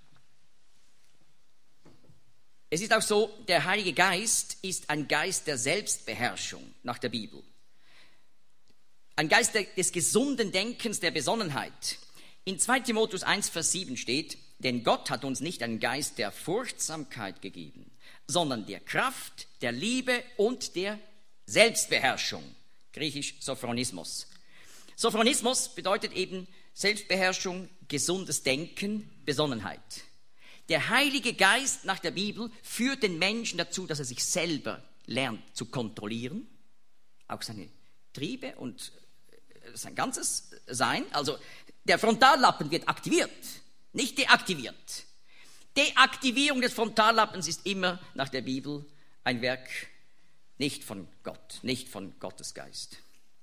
es ist auch so, der Heilige Geist ist ein Geist der Selbstbeherrschung nach der Bibel. Ein Geist des gesunden Denkens, der Besonnenheit. In zweiter Timotheus eins, Vers sieben steht, denn Gott hat uns nicht einen Geist der Furchtsamkeit gegeben, sondern der Kraft, der Liebe und der Selbstbeherrschung. Griechisch Sophronismus. Sophronismus bedeutet eben Selbstbeherrschung, gesundes Denken, Besonnenheit. Der Heilige Geist nach der Bibel führt den Menschen dazu, dass er sich selber lernt zu kontrollieren, auch seine Triebe und sein ganzes Sein. Also der Frontallappen wird aktiviert, nicht deaktiviert. Deaktivierung des Frontallappens ist immer nach der Bibel ein Werk nicht von Gott, nicht von Gottes Geist.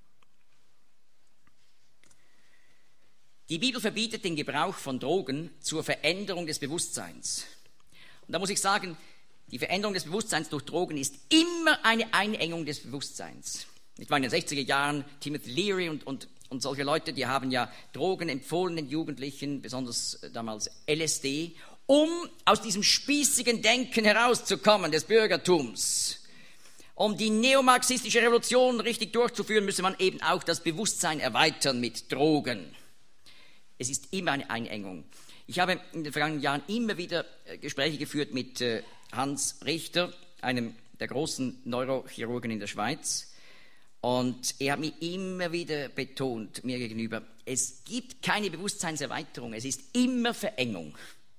Die Bibel verbietet den Gebrauch von Drogen zur Veränderung des Bewusstseins. Und da muss ich sagen, die Veränderung des Bewusstseins durch Drogen ist immer eine Einengung des Bewusstseins. Ich war in den sechziger Jahren, Timothy Leary und, und, und solche Leute, die haben ja Drogen empfohlen den Jugendlichen, besonders damals L S D, um aus diesem spießigen Denken herauszukommen des Bürgertums. Um die neomarxistische Revolution richtig durchzuführen, müsse man eben auch das Bewusstsein erweitern mit Drogen. Es ist immer eine Einengung. Ich habe in den vergangenen Jahren immer wieder Gespräche geführt mit Hans Richter, einem der großen Neurochirurgen in der Schweiz. Und er hat mir immer wieder betont, mir gegenüber, es gibt keine Bewusstseinserweiterung, es ist immer Verengung.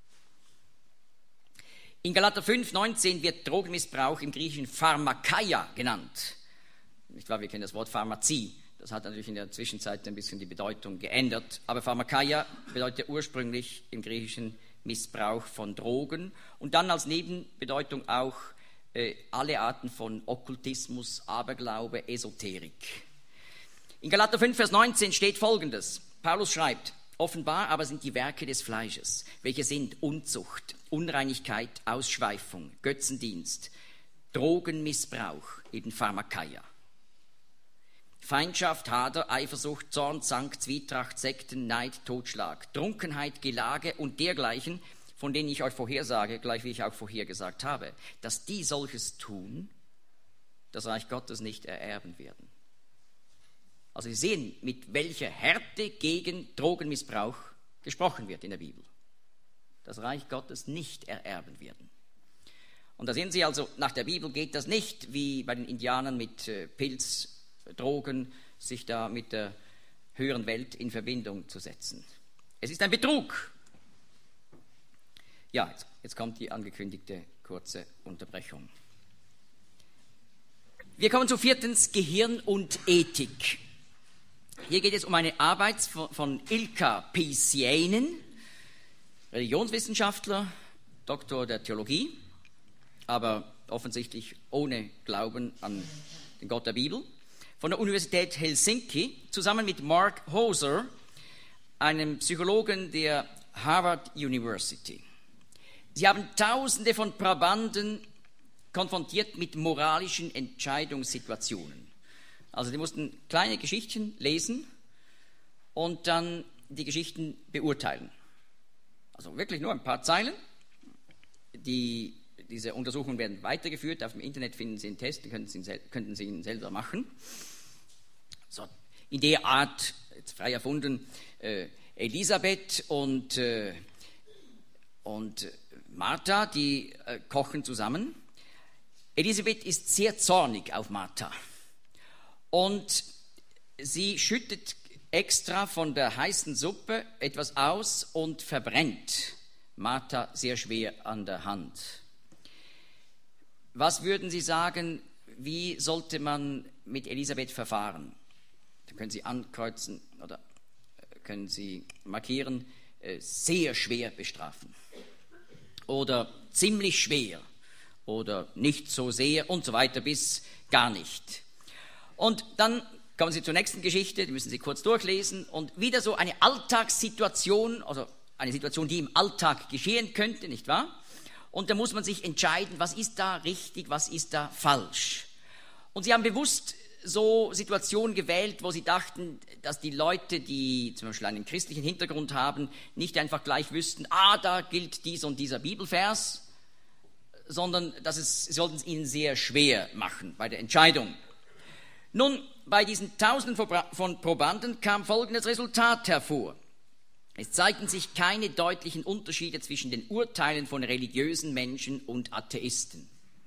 In Galater fünf, neunzehn wird Drogenmissbrauch im Griechischen Pharmakeia genannt. Nicht wahr? Wir kennen das Wort Pharmazie. Das hat natürlich in der Zwischenzeit ein bisschen die Bedeutung geändert. Aber Pharmakeia bedeutet ursprünglich im Griechischen Missbrauch von Drogen und dann als Nebenbedeutung auch äh, alle Arten von Okkultismus, Aberglaube, Esoterik. In Galater fünf, Vers neunzehn steht Folgendes. Paulus schreibt, offenbar aber sind die Werke des Fleisches, welche sind Unzucht, Unreinigkeit, Ausschweifung, Götzendienst, Drogenmissbrauch, eben Pharmakeia. Feindschaft, Hader, Eifersucht, Zorn, Zank, Zwietracht, Sekten, Neid, Totschlag, Trunkenheit, Gelage und dergleichen, von denen ich euch vorhersage, gleich wie ich auch vorhergesagt habe, dass die solches tun, das Reich Gottes nicht ererben werden. Also Sie sehen, mit welcher Härte gegen Drogenmissbrauch gesprochen wird in der Bibel. Das Reich Gottes nicht ererben werden. Und da sehen Sie also, nach der Bibel geht das nicht wie bei den Indianern mit äh, Pilz, Drogen, sich da mit der höheren Welt in Verbindung zu setzen. Es ist ein Betrug. Ja, jetzt, jetzt kommt die angekündigte kurze Unterbrechung. Wir kommen zu viertens, Gehirn und Ethik. Hier geht es um eine Arbeit von, von Ilkka Piisiainen, Religionswissenschaftler, Doktor der Theologie, aber offensichtlich ohne Glauben an den Gott der Bibel, von der Universität Helsinki, zusammen mit Mark Hauser, einem Psychologen der Harvard University. Sie haben Tausende von Probanden konfrontiert mit moralischen Entscheidungssituationen. Also die mussten kleine Geschichten lesen und dann die Geschichten beurteilen. Also wirklich nur ein paar Zeilen. Die, diese Untersuchungen werden weitergeführt. Auf dem Internet finden Sie einen Test, den könnten Sie, könnten Sie ihn selber machen. So, in der Art, jetzt frei erfunden, äh, Elisabeth und, äh, und Martha, die äh, kochen zusammen. Elisabeth ist sehr zornig auf Martha und sie schüttet extra von der heißen Suppe etwas aus und verbrennt Martha sehr schwer an der Hand. Was würden Sie sagen, wie sollte man mit Elisabeth verfahren? Da können Sie ankreuzen oder können Sie markieren, sehr schwer bestrafen oder ziemlich schwer oder nicht so sehr und so weiter bis gar nicht. Und dann kommen Sie zur nächsten Geschichte, die müssen Sie kurz durchlesen und wieder so eine Alltagssituation, also eine Situation, die im Alltag geschehen könnte, nicht wahr? Und da muss man sich entscheiden, was ist da richtig, was ist da falsch. Und Sie haben bewusst so Situationen gewählt, wo Sie dachten, dass die Leute, die zum Beispiel einen christlichen Hintergrund haben, nicht einfach gleich wüssten, ah, da gilt dies und dieser Bibelvers, sondern dass es, Sie sollten es ihnen sehr schwer machen bei der Entscheidung. Nun, bei diesen Tausenden von Probanden kam folgendes Resultat hervor. Es zeigten sich keine deutlichen Unterschiede zwischen den Urteilen von religiösen Menschen und Atheisten.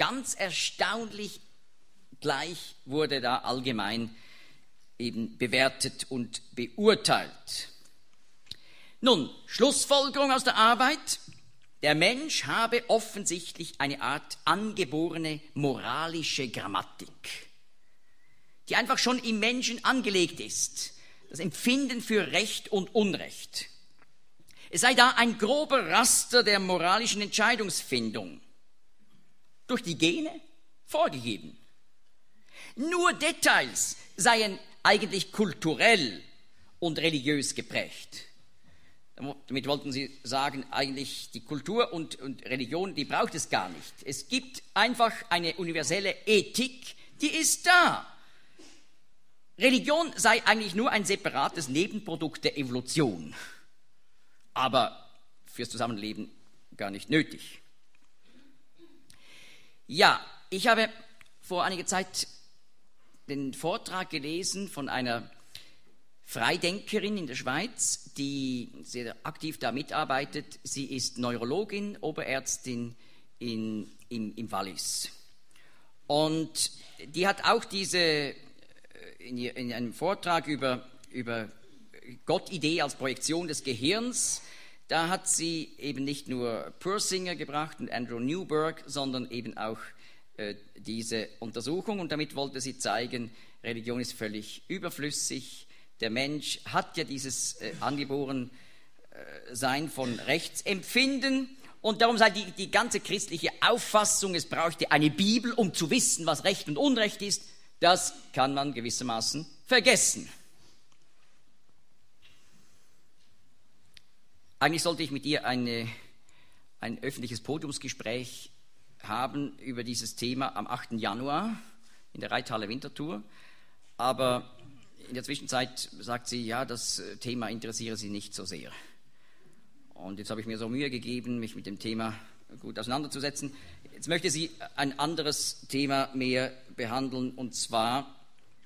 ganz erstaunlich gleich wurde da allgemein eben bewertet und beurteilt. Nun, Schlussfolgerung aus der Arbeit: Der Mensch habe offensichtlich eine Art angeborene moralische Grammatik, die einfach schon im Menschen angelegt ist. Das Empfinden für Recht und Unrecht. Es sei da ein grober Raster der moralischen Entscheidungsfindung, durch die Gene vorgegeben. Nur Details seien eigentlich kulturell und religiös geprägt. Damit wollten sie sagen, eigentlich die Kultur und, und Religion, die braucht es gar nicht. Es gibt einfach eine universelle Ethik, die ist da. Religion sei eigentlich nur ein separates Nebenprodukt der Evolution, aber fürs Zusammenleben gar nicht nötig. Ja, ich habe vor einiger Zeit den Vortrag gelesen von einer Freidenkerin in der Schweiz, die sehr aktiv da mitarbeitet. Sie ist Neurologin, Oberärztin in, im, im Wallis. Und die hat auch diese, in, in einem Vortrag über, über Gottidee als Projektion des Gehirns, da hat sie eben nicht nur Persinger gebracht und Andrew Newberg, sondern eben auch äh, diese Untersuchung. Und damit wollte sie zeigen, Religion ist völlig überflüssig. Der Mensch hat ja dieses äh, angeboren äh, Sein von Rechtsempfinden. Und darum sei die, die ganze christliche Auffassung, es bräuchte eine Bibel, um zu wissen, was Recht und Unrecht ist, das kann man gewissermaßen vergessen. Eigentlich sollte ich mit ihr eine, ein öffentliches Podiumsgespräch haben über dieses Thema am achten Januar in der Reithalle Winterthur. Aber in der Zwischenzeit sagt sie, ja, das Thema interessiere sie nicht so sehr. Und jetzt habe ich mir so Mühe gegeben, mich mit dem Thema gut auseinanderzusetzen. Jetzt möchte sie ein anderes Thema mehr behandeln, und zwar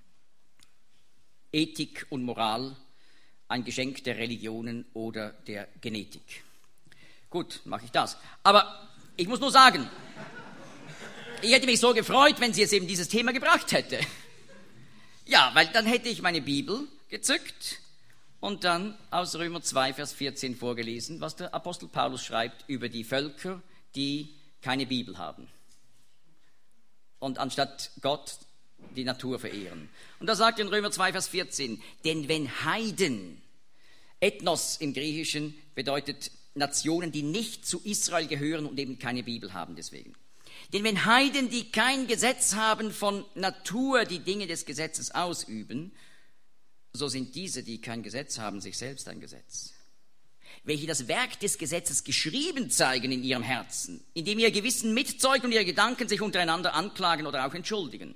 Ethik und Moral, ein Geschenk der Religionen oder der Genetik. Gut, mache ich das. Aber ich muss nur sagen, ich hätte mich so gefreut, wenn sie jetzt eben dieses Thema gebracht hätte. Ja, weil dann hätte ich meine Bibel gezückt und dann aus Römer zwei, Vers vierzehn vorgelesen, was der Apostel Paulus schreibt über die Völker, die keine Bibel haben. Und anstatt Gott die Natur verehren. Und da sagt er in Römer zwei, Vers vierzehn, denn wenn Heiden, Ethnos im Griechischen bedeutet Nationen, die nicht zu Israel gehören und eben keine Bibel haben deswegen. Denn wenn Heiden, die kein Gesetz haben, von Natur die Dinge des Gesetzes ausüben, so sind diese, die kein Gesetz haben, sich selbst ein Gesetz. Welche das Werk des Gesetzes geschrieben zeigen in ihrem Herzen, indem ihr Gewissen mitzeugt und ihre Gedanken sich untereinander anklagen oder auch entschuldigen.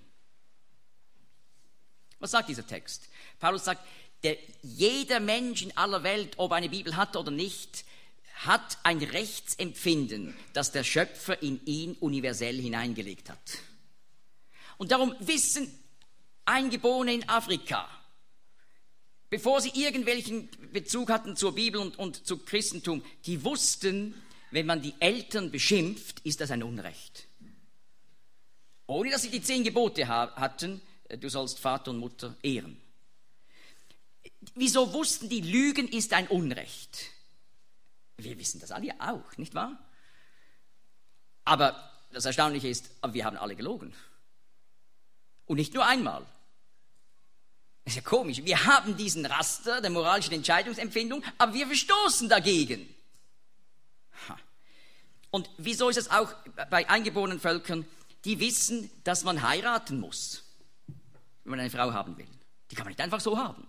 Was sagt dieser Text? Paulus sagt, der, jeder Mensch in aller Welt, ob er eine Bibel hat oder nicht, hat ein Rechtsempfinden, das der Schöpfer in ihn universell hineingelegt hat. Und darum wissen Eingeborene in Afrika, bevor sie irgendwelchen Bezug hatten zur Bibel und, und zu Christentum, die wussten, wenn man die Eltern beschimpft, ist das ein Unrecht. Ohne dass sie die zehn Gebote ha- hatten, du sollst Vater und Mutter ehren. Wieso wussten die, Lügen ist ein Unrecht? Wir wissen das alle auch, nicht wahr? Aber das Erstaunliche ist, wir haben alle gelogen. Und nicht nur einmal. Das ist ja komisch. Wir haben diesen Raster der moralischen Entscheidungsempfindung, aber wir verstoßen dagegen. Und wieso ist es auch bei eingeborenen Völkern, die wissen, dass man heiraten muss, wenn man eine Frau haben will. Die kann man nicht einfach so haben.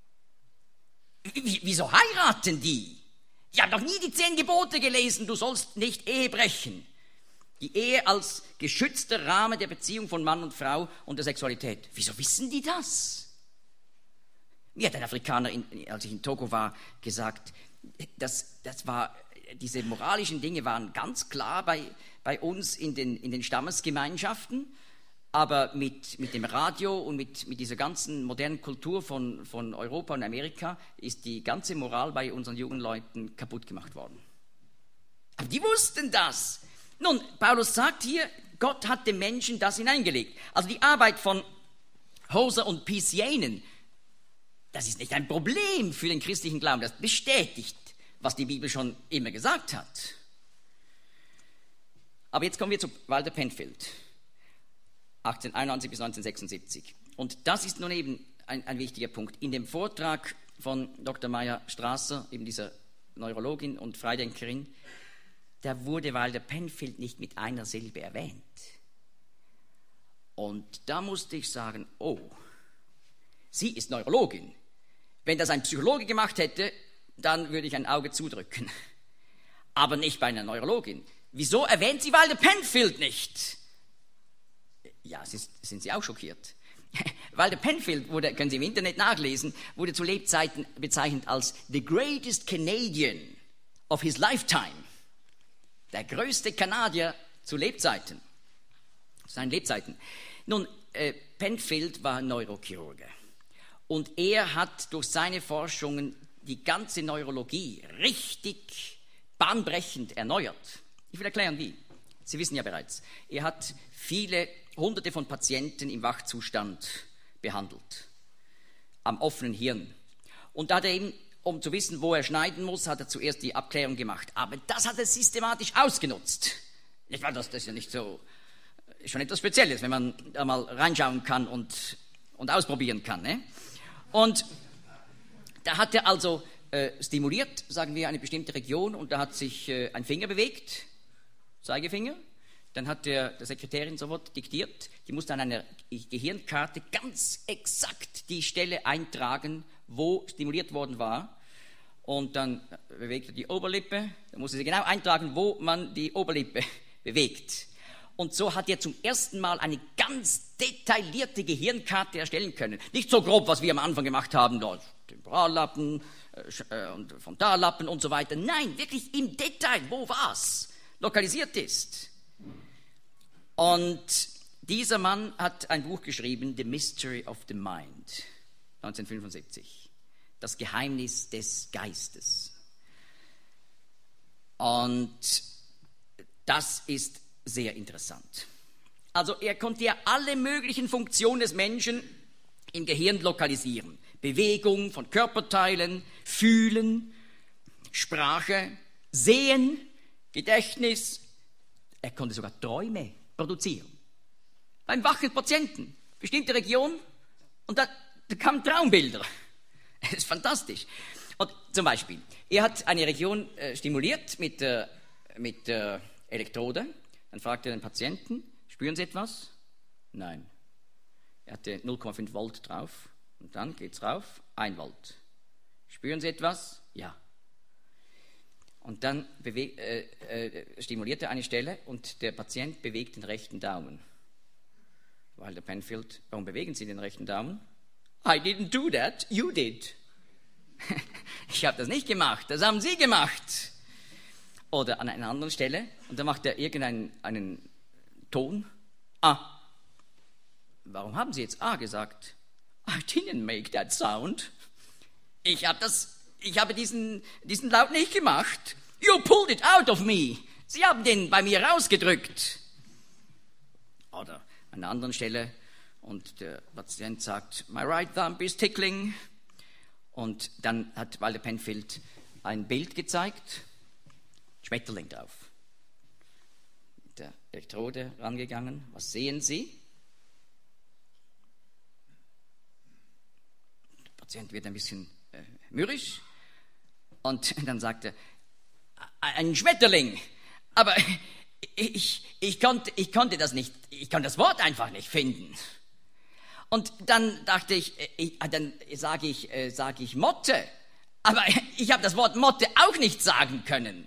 W- wieso heiraten die? Die haben noch nie die zehn Gebote gelesen, du sollst nicht Ehe brechen. Die Ehe als geschützter Rahmen der Beziehung von Mann und Frau und der Sexualität. Wieso wissen die das? Mir hat ein Afrikaner, in, als ich in Togo war, gesagt, das, das war, diese moralischen Dinge waren ganz klar bei, bei uns in den, in den Stammesgemeinschaften, aber mit, mit dem Radio und mit, mit dieser ganzen modernen Kultur von, von Europa und Amerika ist die ganze Moral bei unseren jungen Leuten kaputt gemacht worden. Aber die wussten das. Nun, Paulus sagt hier, Gott hat dem Menschen das hineingelegt. Also die Arbeit von Hauser und Pizianen, das ist nicht ein Problem für den christlichen Glauben. Das bestätigt, was die Bibel schon immer gesagt hat. Aber jetzt kommen wir zu Walter Penfield, achtzehnhunderteinundneunzig bis neunzehnhundertsechsundsiebzig. Und das ist nun eben ein, ein wichtiger Punkt. In dem Vortrag von Doktor Maya Strasser, eben dieser Neurologin und Freidenkerin, da wurde Walter Penfield nicht mit einer Silbe erwähnt. Und da musste ich sagen, oh, sie ist Neurologin. Wenn das ein Psychologe gemacht hätte, dann würde ich ein Auge zudrücken. Aber nicht bei einer Neurologin. Wieso erwähnt sie Walter Penfield nicht? Ja, sind Sie auch schockiert? Walter Penfield wurde, können Sie im Internet nachlesen, wurde zu Lebzeiten bezeichnet als the greatest Canadian of his lifetime. Der größte Kanadier zu Lebzeiten. Seinen Lebzeiten. Nun, äh, Penfield war Neurochirurge. Und er hat durch seine Forschungen die ganze Neurologie richtig bahnbrechend erneuert. Ich will erklären, wie. Sie wissen ja bereits, er hat viele Hunderte von Patienten im Wachzustand behandelt, am offenen Hirn. Und da hat er eben, um zu wissen, wo er schneiden muss, hat er zuerst die Abklärung gemacht. Aber das hat er systematisch ausgenutzt. Nicht wahr? Das, das ist ja nicht so, ist schon etwas Spezielles, wenn man da mal reinschauen kann und, und ausprobieren kann. Ne? Und da hat er also äh, stimuliert, sagen wir, eine bestimmte Region, und da hat sich äh, ein Finger bewegt, Zeigefinger. Dann hat der, der Sekretärin sofort diktiert, die musste an einer Gehirnkarte ganz exakt die Stelle eintragen, wo stimuliert worden war. Und dann bewegte die Oberlippe, dann musste sie genau eintragen, wo man die Oberlippe bewegt. Und so hat er zum ersten Mal eine ganz detaillierte Gehirnkarte erstellen können. Nicht so grob, was wir am Anfang gemacht haben, da Temporallappen äh, und Frontallappen und so weiter. Nein, wirklich im Detail, wo was lokalisiert ist. Und dieser Mann hat ein Buch geschrieben, The Mystery of the Mind, neunzehnhundertfünfundsiebzig. Das Geheimnis des Geistes. Und das ist sehr interessant. Also er konnte ja alle möglichen Funktionen des Menschen im Gehirn lokalisieren. Bewegung von Körperteilen, Fühlen, Sprache, Sehen, Gedächtnis. Er konnte sogar Träume produzieren. Beim wachen Patienten, bestimmte Region, und da, da kamen Traumbilder. Das ist fantastisch. Und zum Beispiel, er hat eine Region äh, stimuliert mit, äh, mit äh, Elektrode. Dann fragte er den Patienten, spüren Sie etwas? Nein. Er hatte null Komma fünf Volt drauf. Und dann geht es rauf, ein Volt. Spüren Sie etwas? Ja. Und dann beweg, äh, äh, stimuliert er eine Stelle und der Patient bewegt den rechten Daumen. Walter Penfield, warum bewegen Sie den rechten Daumen? I didn't do that, you did. Ich habe das nicht gemacht, das haben Sie gemacht. Oder an einer anderen Stelle, und da macht er irgendeinen einen Ton. Ah, warum haben Sie jetzt A gesagt? I didn't make that sound. Ich habe das, ich habe diesen, diesen Laut nicht gemacht. You pulled it out of me. Sie haben den bei mir rausgedrückt. Oder an einer anderen Stelle, und der Patient sagt, my right thumb is tickling. Und dann hat Walter Penfield ein Bild gezeigt, Schmetterling drauf. Mit der Elektrode rangegangen. Was sehen Sie? Der Patient wird ein bisschen äh, mürrisch. Und dann sagt er, ein Schmetterling. Aber ich, ich, konnte, ich konnte das nicht, ich konnte das Wort einfach nicht finden. Und dann dachte ich, ich dann sage ich, äh, sage ich Motte. Aber ich habe das Wort Motte auch nicht sagen können.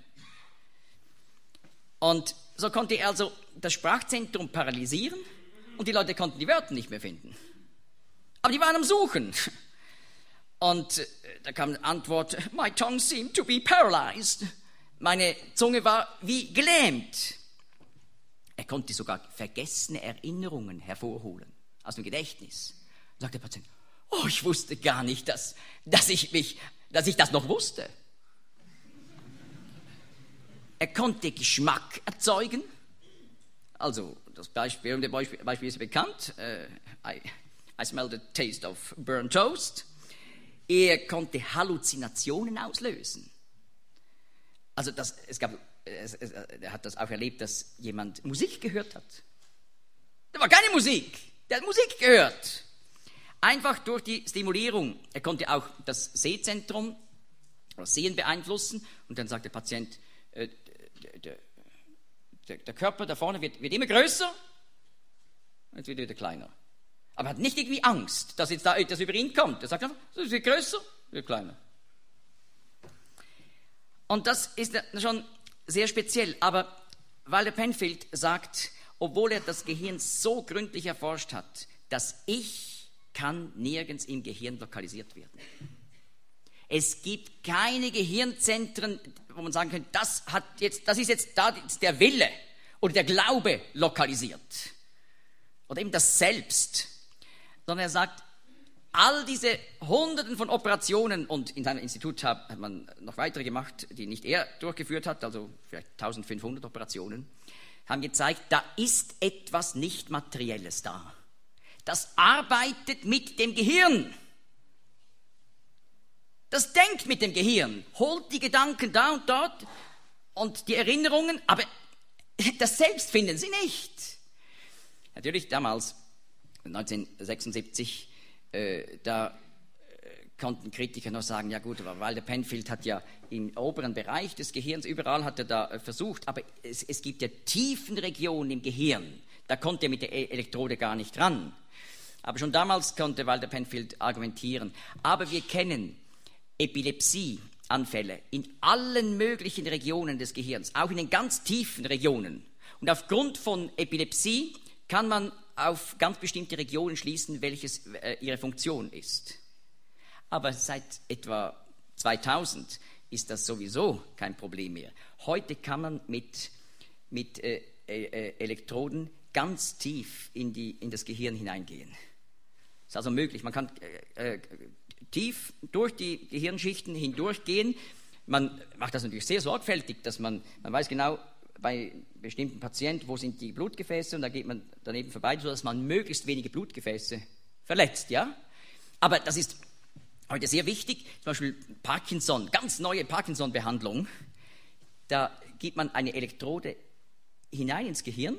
Und so konnte er also das Sprachzentrum paralysieren und die Leute konnten die Wörter nicht mehr finden. Aber die waren am Suchen. Und äh, da kam eine Antwort, my tongue seemed to be paralyzed. Meine Zunge war wie gelähmt. Er konnte sogar vergessene Erinnerungen hervorholen aus dem Gedächtnis. Da sagt der Patient, oh, ich wusste gar nicht, dass, dass, ich mich, dass ich das noch wusste. Er konnte Geschmack erzeugen, also das Beispiel, das Beispiel ist bekannt, äh, I, I smell the taste of burnt toast. Er konnte Halluzinationen auslösen. Also das, es gab, es, es, er hat das auch erlebt, dass jemand Musik gehört hat. Da war keine Musik, der hat Musik gehört. Einfach durch die Stimulierung. Er konnte auch das Sehzentrum, das Sehen beeinflussen. Und dann sagt der Patient, äh, der, der, der Körper da vorne wird, wird immer größer, jetzt wird er wieder kleiner. Aber er hat nicht irgendwie Angst, dass jetzt da etwas über ihn kommt. Er sagt einfach, es wird größer, wird kleiner. Und das ist schon sehr speziell. Aber Walter Penfield sagt, obwohl er das Gehirn so gründlich erforscht hat, das Ich kann nirgends im Gehirn lokalisiert werden. Es gibt keine Gehirnzentren, wo man sagen könnte, das, hat jetzt, das ist jetzt da ist der Wille oder der Glaube lokalisiert. Oder eben das Selbst. Sondern er sagt, all diese Hunderten von Operationen, und in seinem Institut hat, hat man noch weitere gemacht, die nicht er durchgeführt hat, also vielleicht eintausendfünfhundert Operationen, haben gezeigt, da ist etwas nicht Materielles da. Das arbeitet mit dem Gehirn. Das denkt mit dem Gehirn, holt die Gedanken da und dort und die Erinnerungen, aber das Selbst finden sie nicht. Natürlich damals, neunzehnhundertsechsundsiebzig, äh, da äh, konnten Kritiker noch sagen, ja gut, aber Walter Penfield hat ja im oberen Bereich des Gehirns, überall hat er da äh, versucht, aber es, es gibt ja tiefen Regionen im Gehirn, da konnte er mit der Elektrode gar nicht ran. Aber schon damals konnte Walter Penfield argumentieren. Aber wir kennen Epilepsieanfälle in allen möglichen Regionen des Gehirns, auch in den ganz tiefen Regionen. Und aufgrund von Epilepsie kann man auf ganz bestimmte Regionen schließen, welches äh, ihre Funktion ist. Aber seit etwa zweitausend ist das sowieso kein Problem mehr. Heute kann man mit, mit äh, äh, Elektroden ganz tief in, die, in das Gehirn hineingehen. Das ist also möglich. Man kann äh, äh, tief durch die Gehirnschichten hindurchgehen. Man macht das natürlich sehr sorgfältig, dass man, man weiß genau, bei bestimmten Patienten, wo sind die Blutgefäße, und da geht man daneben vorbei, sodass man möglichst wenige Blutgefäße verletzt, ja? Aber das ist heute sehr wichtig, zum Beispiel Parkinson, ganz neue Parkinson-Behandlung, da gibt man eine Elektrode hinein ins Gehirn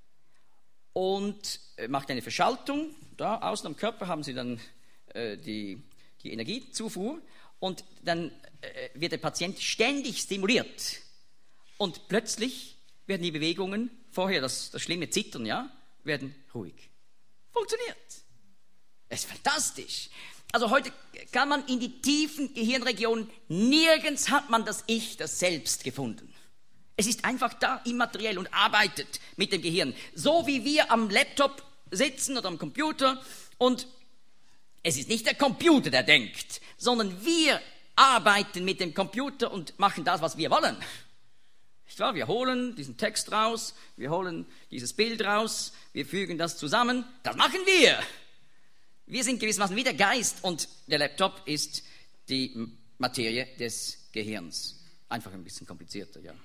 und macht eine Verschaltung, da außen am Körper haben sie dann äh, die, die Energiezufuhr, und dann äh, wird der Patient ständig stimuliert und plötzlich werden die Bewegungen, vorher das, das schlimme Zittern, ja, werden ruhig. Funktioniert. Das ist fantastisch. Also heute kann man in die tiefen Gehirnregionen, nirgends hat man das Ich, das Selbst gefunden. Es ist einfach da, immateriell, und arbeitet mit dem Gehirn. So wie wir am Laptop sitzen oder am Computer, und es ist nicht der Computer, der denkt, sondern wir arbeiten mit dem Computer und machen das, was wir wollen. Nicht wahr? Wir holen diesen Text raus, wir holen dieses Bild raus, wir fügen das zusammen. Das machen wir. Wir sind gewissermaßen wie der Geist, und der Laptop ist die Materie des Gehirns. Einfach ein bisschen komplizierter, ja.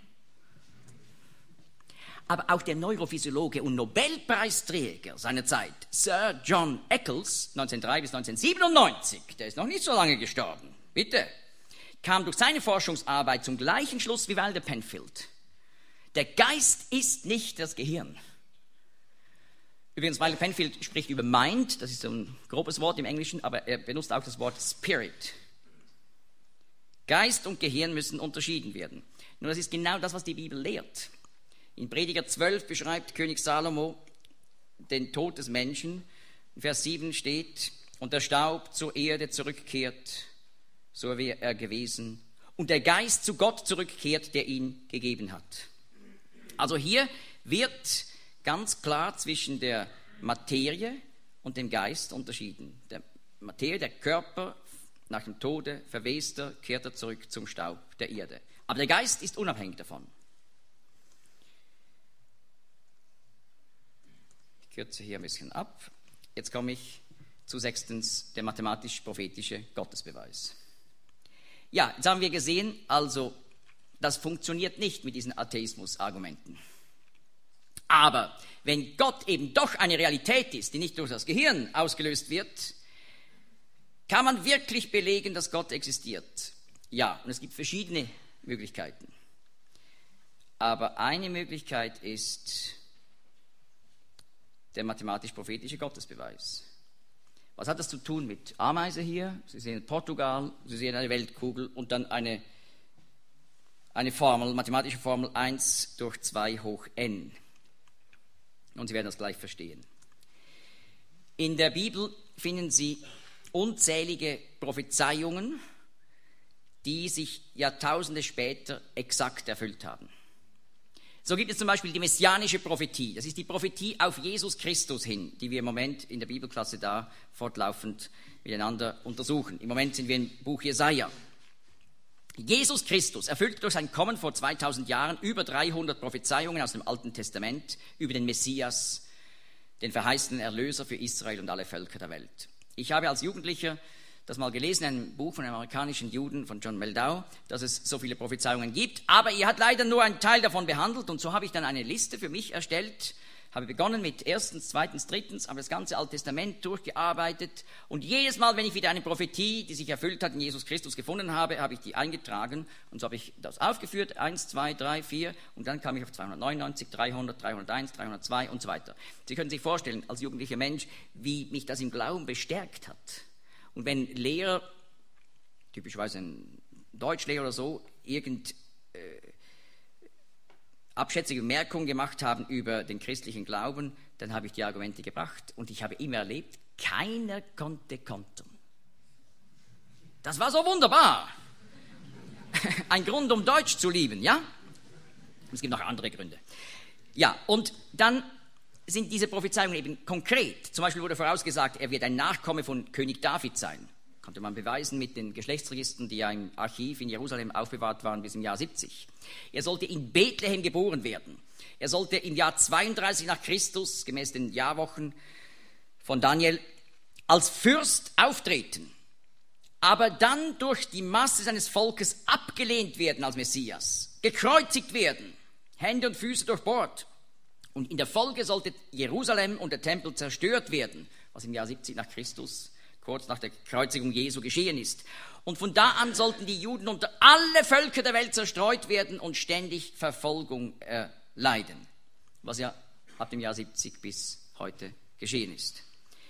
Aber auch der Neurophysiologe und Nobelpreisträger seiner Zeit, Sir John Eccles, neunzehnhundertdrei bis neunzehnhundertsiebenundneunzig, der ist noch nicht so lange gestorben, bitte, kam durch seine Forschungsarbeit zum gleichen Schluss wie Walter Penfield. Der Geist ist nicht das Gehirn. Übrigens, Walter Penfield spricht über Mind, das ist so ein grobes Wort im Englischen, aber er benutzt auch das Wort Spirit. Geist und Gehirn müssen unterschieden werden. Nun, das ist genau das, was die Bibel lehrt. In Prediger zwölf beschreibt König Salomo den Tod des Menschen. In Vers sieben steht, und der Staub zur Erde zurückkehrt, so wäre er gewesen, und der Geist zu Gott zurückkehrt, der ihn gegeben hat. Also hier wird ganz klar zwischen der Materie und dem Geist unterschieden. Der Materie, der Körper, nach dem Tode verwest er, kehrt er zurück zum Staub der Erde. Aber der Geist ist unabhängig davon. Ich kürze hier ein bisschen ab. Jetzt komme ich zu sechstens, der mathematisch-prophetische Gottesbeweis. Ja, jetzt haben wir gesehen, also das funktioniert nicht mit diesen Atheismus-Argumenten. Aber wenn Gott eben doch eine Realität ist, die nicht durch das Gehirn ausgelöst wird, kann man wirklich belegen, dass Gott existiert. Ja, und es gibt verschiedene Möglichkeiten. Aber eine Möglichkeit ist der mathematisch-prophetische Gottesbeweis. Was hat das zu tun mit Ameise hier? Sie sehen Portugal, Sie sehen eine Weltkugel und dann eine, eine Formel, mathematische Formel eins durch zwei hoch n. Und Sie werden das gleich verstehen. In der Bibel finden Sie unzählige Prophezeiungen, die sich Jahrtausende später exakt erfüllt haben. So gibt es zum Beispiel die messianische Prophetie. Das ist die Prophetie auf Jesus Christus hin, die wir im Moment in der Bibelklasse da fortlaufend miteinander untersuchen. Im Moment sind wir im Buch Jesaja. Jesus Christus erfüllt durch sein Kommen vor zweitausend Jahren über dreihundert Prophezeiungen aus dem Alten Testament über den Messias, den verheißenen Erlöser für Israel und alle Völker der Welt. Ich habe als Jugendlicher das mal gelesen, in einem Buch von einem amerikanischen Juden, von John Meldau, dass es so viele Prophezeiungen gibt, aber er hat leider nur einen Teil davon behandelt und so habe ich dann eine Liste für mich erstellt, habe begonnen mit erstens, zweitens, drittens, habe das ganze Alte Testament durchgearbeitet und jedes Mal, wenn ich wieder eine Prophetie, die sich erfüllt hat in Jesus Christus gefunden habe, habe ich die eingetragen und so habe ich das aufgeführt, eins, zwei, drei, vier und dann kam ich auf zweihundertneunundneunzig, dreihundert, dreihunderteins, dreihundertzwei und so weiter. Sie können sich vorstellen, als jugendlicher Mensch, wie mich das im Glauben bestärkt hat. Und wenn Lehrer, typischerweise ein Deutschlehrer oder so, irgend äh, abschätzige Bemerkungen gemacht haben über den christlichen Glauben, dann habe ich die Argumente gebracht und ich habe immer erlebt, keiner konnte kontern. Das war so wunderbar. Ein Grund, um Deutsch zu lieben, ja? Es gibt noch andere Gründe. Ja, und dann sind diese Prophezeiungen eben konkret. Zum Beispiel wurde vorausgesagt, er wird ein Nachkomme von König David sein. Konnte man beweisen mit den Geschlechtsregistern, die ja im Archiv in Jerusalem aufbewahrt waren bis im Jahr siebzig. Er sollte in Bethlehem geboren werden. Er sollte im Jahr zweiunddreißig nach Christus, gemäß den Jahrwochen von Daniel, als Fürst auftreten, aber dann durch die Masse seines Volkes abgelehnt werden als Messias, gekreuzigt werden, Hände und Füße durchbohrt. Und in der Folge sollte Jerusalem und der Tempel zerstört werden, was im Jahr siebzig nach Christus, kurz nach der Kreuzigung Jesu, geschehen ist. Und von da an sollten die Juden unter alle Völker der Welt zerstreut werden und ständig Verfolgung erleiden, was ja ab dem Jahr siebzig bis heute geschehen ist.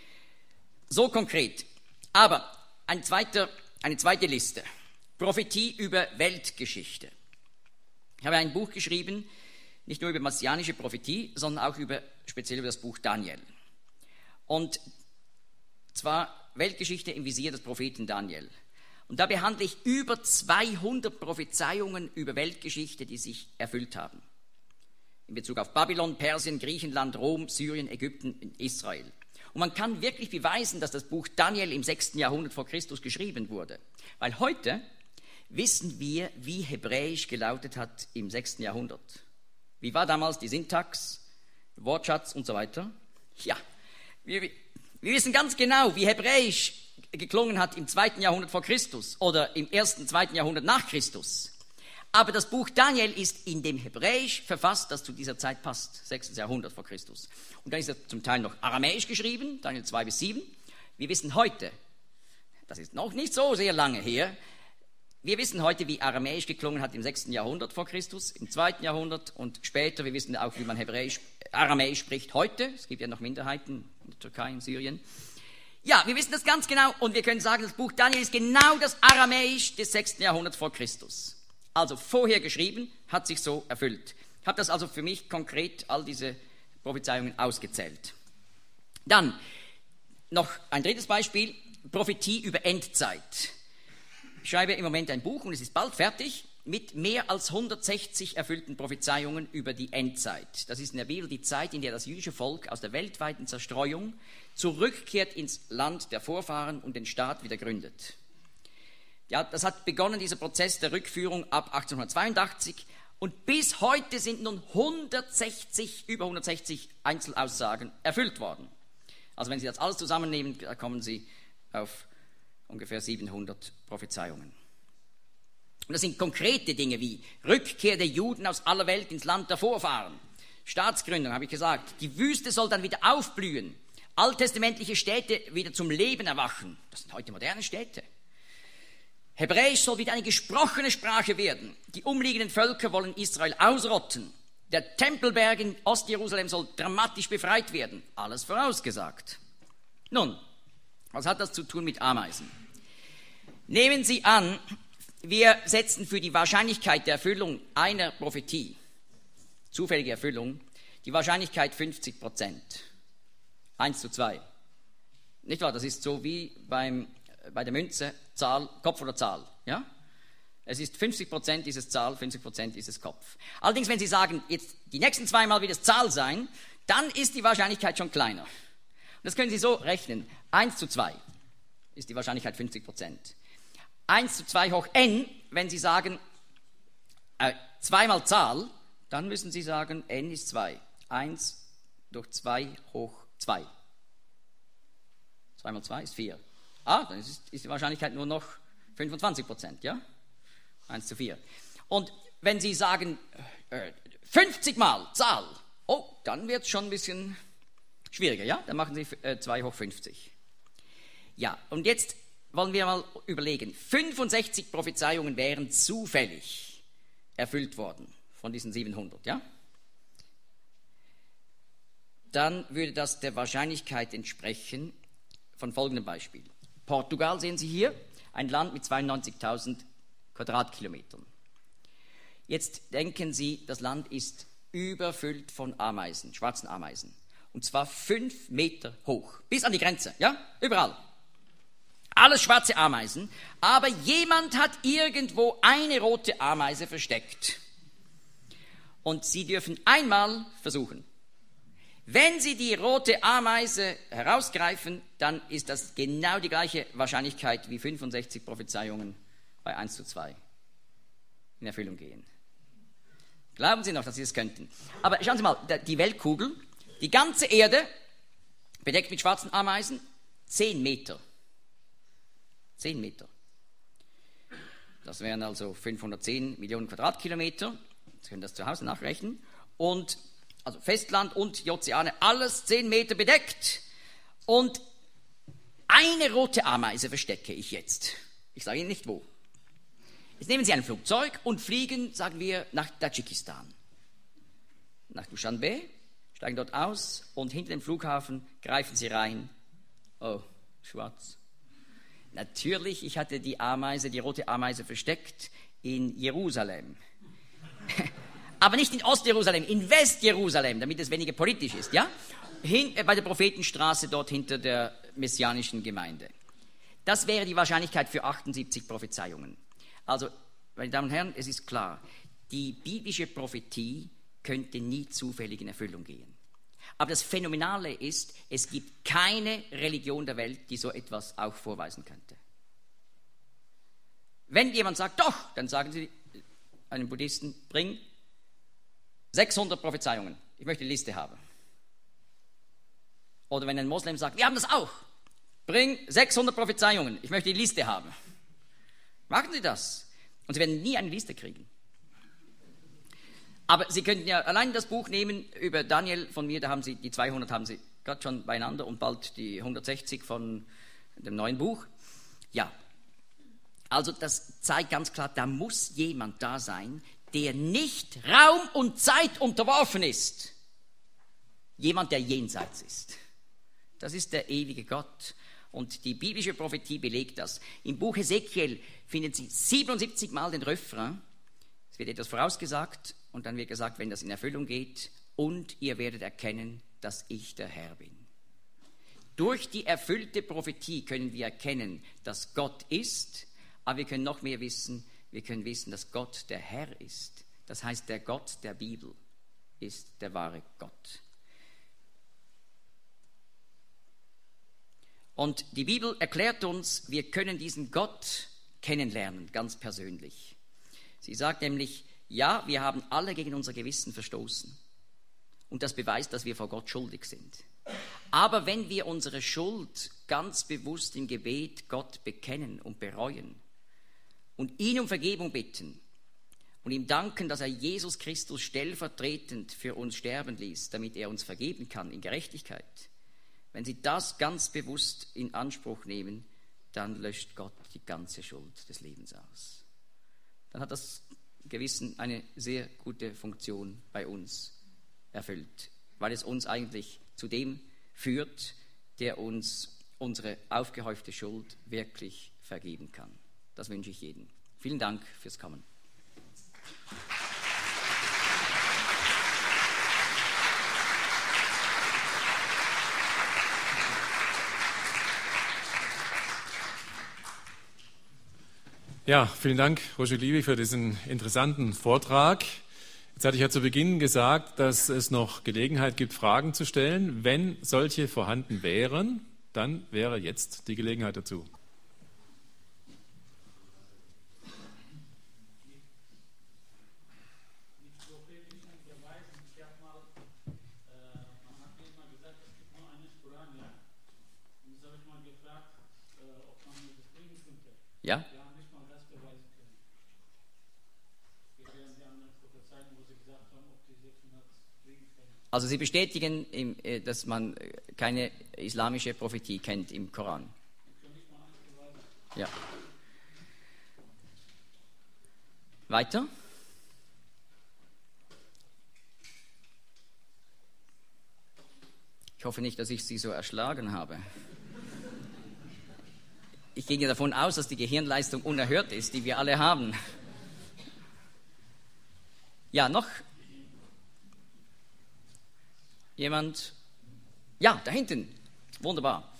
So konkret. Aber ein zweiter, eine zweite Liste. Prophetie über Weltgeschichte. Ich habe ein Buch geschrieben, nicht nur über messianische Prophetie, sondern auch über, speziell über das Buch Daniel. Und zwar Weltgeschichte im Visier des Propheten Daniel. Und da behandle ich über zweihundert Prophezeiungen über Weltgeschichte, die sich erfüllt haben. In Bezug auf Babylon, Persien, Griechenland, Rom, Syrien, Ägypten, Israel. Und man kann wirklich beweisen, dass das Buch Daniel im sechsten Jahrhundert vor Christus geschrieben wurde. Weil heute wissen wir, wie Hebräisch gelautet hat im sechsten Jahrhundert. Wie war damals die Syntax, Wortschatz und so weiter? Ja, wir, wir wissen ganz genau, wie Hebräisch geklungen hat im zweiten Jahrhundert vor Christus oder im ersten, zweiten Jahrhundert nach Christus. Aber das Buch Daniel ist in dem Hebräisch verfasst, das zu dieser Zeit passt, sechstes Jahrhundert vor Christus. Und dann ist er zum Teil noch aramäisch geschrieben, Daniel zwei bis sieben. Wir wissen heute, das ist noch nicht so sehr lange her, wir wissen heute, wie aramäisch geklungen hat im sechsten Jahrhundert vor Christus, im zweiten Jahrhundert und später. Wir wissen auch, wie man Hebräisch, aramäisch spricht heute. Es gibt ja noch Minderheiten in der Türkei, in Syrien. Ja, wir wissen das ganz genau und wir können sagen, das Buch Daniel ist genau das Aramäisch des sechsten Jahrhunderts vor Christus. Also vorher geschrieben, hat sich so erfüllt. Ich habe das also für mich konkret, all diese Prophezeiungen ausgezählt. Dann noch ein drittes Beispiel, Prophetie über Endzeit. Ich schreibe im Moment ein Buch und es ist bald fertig mit mehr als hundertsechzig erfüllten Prophezeiungen über die Endzeit. Das ist in der Bibel die Zeit, in der das jüdische Volk aus der weltweiten Zerstreuung zurückkehrt ins Land der Vorfahren und den Staat wieder gründet. Ja, das hat begonnen, dieser Prozess der Rückführung ab achtzehnhundertzweiundachtzig und bis heute sind nun hundertsechzig, über hundertsechzig Einzelaussagen erfüllt worden. Also wenn Sie das alles zusammennehmen, da kommen Sie auf ungefähr siebenhundert Prophezeiungen. Und das sind konkrete Dinge wie Rückkehr der Juden aus aller Welt ins Land der Vorfahren. Staatsgründung, habe ich gesagt. Die Wüste soll dann wieder aufblühen. Alttestamentliche Städte wieder zum Leben erwachen. Das sind heute moderne Städte. Hebräisch soll wieder eine gesprochene Sprache werden. Die umliegenden Völker wollen Israel ausrotten. Der Tempelberg in Ostjerusalem soll dramatisch befreit werden. Alles vorausgesagt. Nun, was hat das zu tun mit Ameisen? Nehmen Sie an, wir setzen für die Wahrscheinlichkeit der Erfüllung einer Prophetie, zufällige Erfüllung, die Wahrscheinlichkeit fünfzig Prozent. eins zu zwei. Nicht wahr? Das ist so wie beim, bei der Münze, Zahl, Kopf oder Zahl. Ja? Es ist fünfzig Prozent ist es Zahl, fünfzig Prozent ist es Kopf. Allerdings, wenn Sie sagen, jetzt die nächsten zweimal wird es Zahl sein, dann ist die Wahrscheinlichkeit schon kleiner. Und das können Sie so rechnen. eins zu zwei ist die Wahrscheinlichkeit fünfzig Prozent. eins zu zwei hoch n, wenn Sie sagen, äh, zweimal Zahl, dann müssen Sie sagen, n ist zwei. eins durch zwei hoch zwei. zwei mal zwei ist vier. Ah, dann ist, ist die Wahrscheinlichkeit nur noch fünfundzwanzig Prozent, ja? eins zu vier. Und wenn Sie sagen, äh, fünfzig mal Zahl, oh, dann wird es schon ein bisschen schwieriger, ja? Dann machen Sie äh, zwei hoch fünfzig. Ja, und jetzt wollen wir mal überlegen. fünfundsechzig Prophezeiungen wären zufällig erfüllt worden von diesen siebenhundert, ja? Dann würde das der Wahrscheinlichkeit entsprechen von folgendem Beispiel. Portugal sehen Sie hier, ein Land mit zweiundneunzigtausend Quadratkilometern. Jetzt denken Sie, das Land ist überfüllt von Ameisen, schwarzen Ameisen. Und zwar fünf Meter hoch, bis an die Grenze, ja, überall. Alles schwarze Ameisen, aber jemand hat irgendwo eine rote Ameise versteckt. Und Sie dürfen einmal versuchen. Wenn Sie die rote Ameise herausgreifen, dann ist das genau die gleiche Wahrscheinlichkeit wie fünfundsechzig Prophezeiungen bei eins zu zwei in Erfüllung gehen. Glauben Sie noch, dass Sie das könnten? Aber schauen Sie mal, die Weltkugel, die ganze Erde bedeckt mit schwarzen Ameisen, zehn Meter. zehn Meter. Das wären also fünfhundertzehn Millionen Quadratkilometer. Sie können das zu Hause nachrechnen. Und also Festland und die Ozeane, alles zehn Meter bedeckt. Und eine rote Ameise verstecke ich jetzt. Ich sage Ihnen nicht wo. Jetzt nehmen Sie ein Flugzeug und fliegen, sagen wir, nach Tadschikistan. Nach Duschanbe, steigen dort aus und hinter dem Flughafen greifen Sie rein. Oh, schwarz. Natürlich, ich hatte die Ameise, die rote Ameise versteckt in Jerusalem. Aber nicht in Ostjerusalem, in Westjerusalem, damit es weniger politisch ist, ja? Hin, äh, bei der Prophetenstraße, dort hinter der messianischen Gemeinde. Das wäre die Wahrscheinlichkeit für achtundsiebzig Prophezeiungen. Also, meine Damen und Herren, es ist klar, die biblische Prophetie könnte nie zufällig in Erfüllung gehen. Aber das Phänomenale ist, es gibt keine Religion der Welt, die so etwas auch vorweisen könnte. Wenn jemand sagt, doch, dann sagen Sie einem Buddhisten, bring sechshundert Prophezeiungen, ich möchte die Liste haben. Oder wenn ein Moslem sagt, wir haben das auch, bring sechshundert Prophezeiungen, ich möchte die Liste haben. Machen Sie das. Und Sie werden nie eine Liste kriegen. Aber Sie könnten ja allein das Buch nehmen über Daniel von mir, da haben Sie die zweihundert haben Sie gerade schon beieinander und bald die hundertsechzig von dem neuen Buch. Ja, also das zeigt ganz klar, da muss jemand da sein, der nicht Raum und Zeit unterworfen ist. Jemand, der jenseits ist. Das ist der ewige Gott. Und die biblische Prophetie belegt das. Im Buch Hesekiel finden Sie siebenundsiebzig Mal den Refrain. Es wird etwas vorausgesagt und dann wird gesagt, wenn das in Erfüllung geht, und ihr werdet erkennen, dass ich der Herr bin. Durch die erfüllte Prophetie können wir erkennen, dass Gott ist, aber wir können noch mehr wissen, wir können wissen, dass Gott der Herr ist. Das heißt, der Gott der Bibel ist der wahre Gott. Und die Bibel erklärt uns, wir können diesen Gott kennenlernen, ganz persönlich. Sie sagt nämlich, ja, wir haben alle gegen unser Gewissen verstoßen. Und das beweist, dass wir vor Gott schuldig sind. Aber wenn wir unsere Schuld ganz bewusst im Gebet Gott bekennen und bereuen und ihn um Vergebung bitten und ihm danken, dass er Jesus Christus stellvertretend für uns sterben ließ, damit er uns vergeben kann in Gerechtigkeit. Wenn Sie das ganz bewusst in Anspruch nehmen, dann löscht Gott die ganze Schuld des Lebens aus. Dann hat das Gewissen eine sehr gute Funktion bei uns erfüllt, weil es uns eigentlich zu dem führt, der uns unsere aufgehäufte Schuld wirklich vergeben kann. Das wünsche ich jedem. Vielen Dank fürs Kommen. Ja, vielen Dank, Roger Liebig, für diesen interessanten Vortrag. Jetzt hatte ich ja zu Beginn gesagt, dass es noch Gelegenheit gibt, Fragen zu stellen. Wenn solche vorhanden wären, dann wäre jetzt die Gelegenheit dazu. Ja? Also Sie bestätigen, dass man keine islamische Prophetie kennt im Koran? Ja. Weiter? Ich hoffe nicht, dass ich Sie so erschlagen habe. Ich gehe davon aus, dass die Gehirnleistung unerhört ist, die wir alle haben. Ja, noch? Jemand? Ja, da hinten. Wunderbar.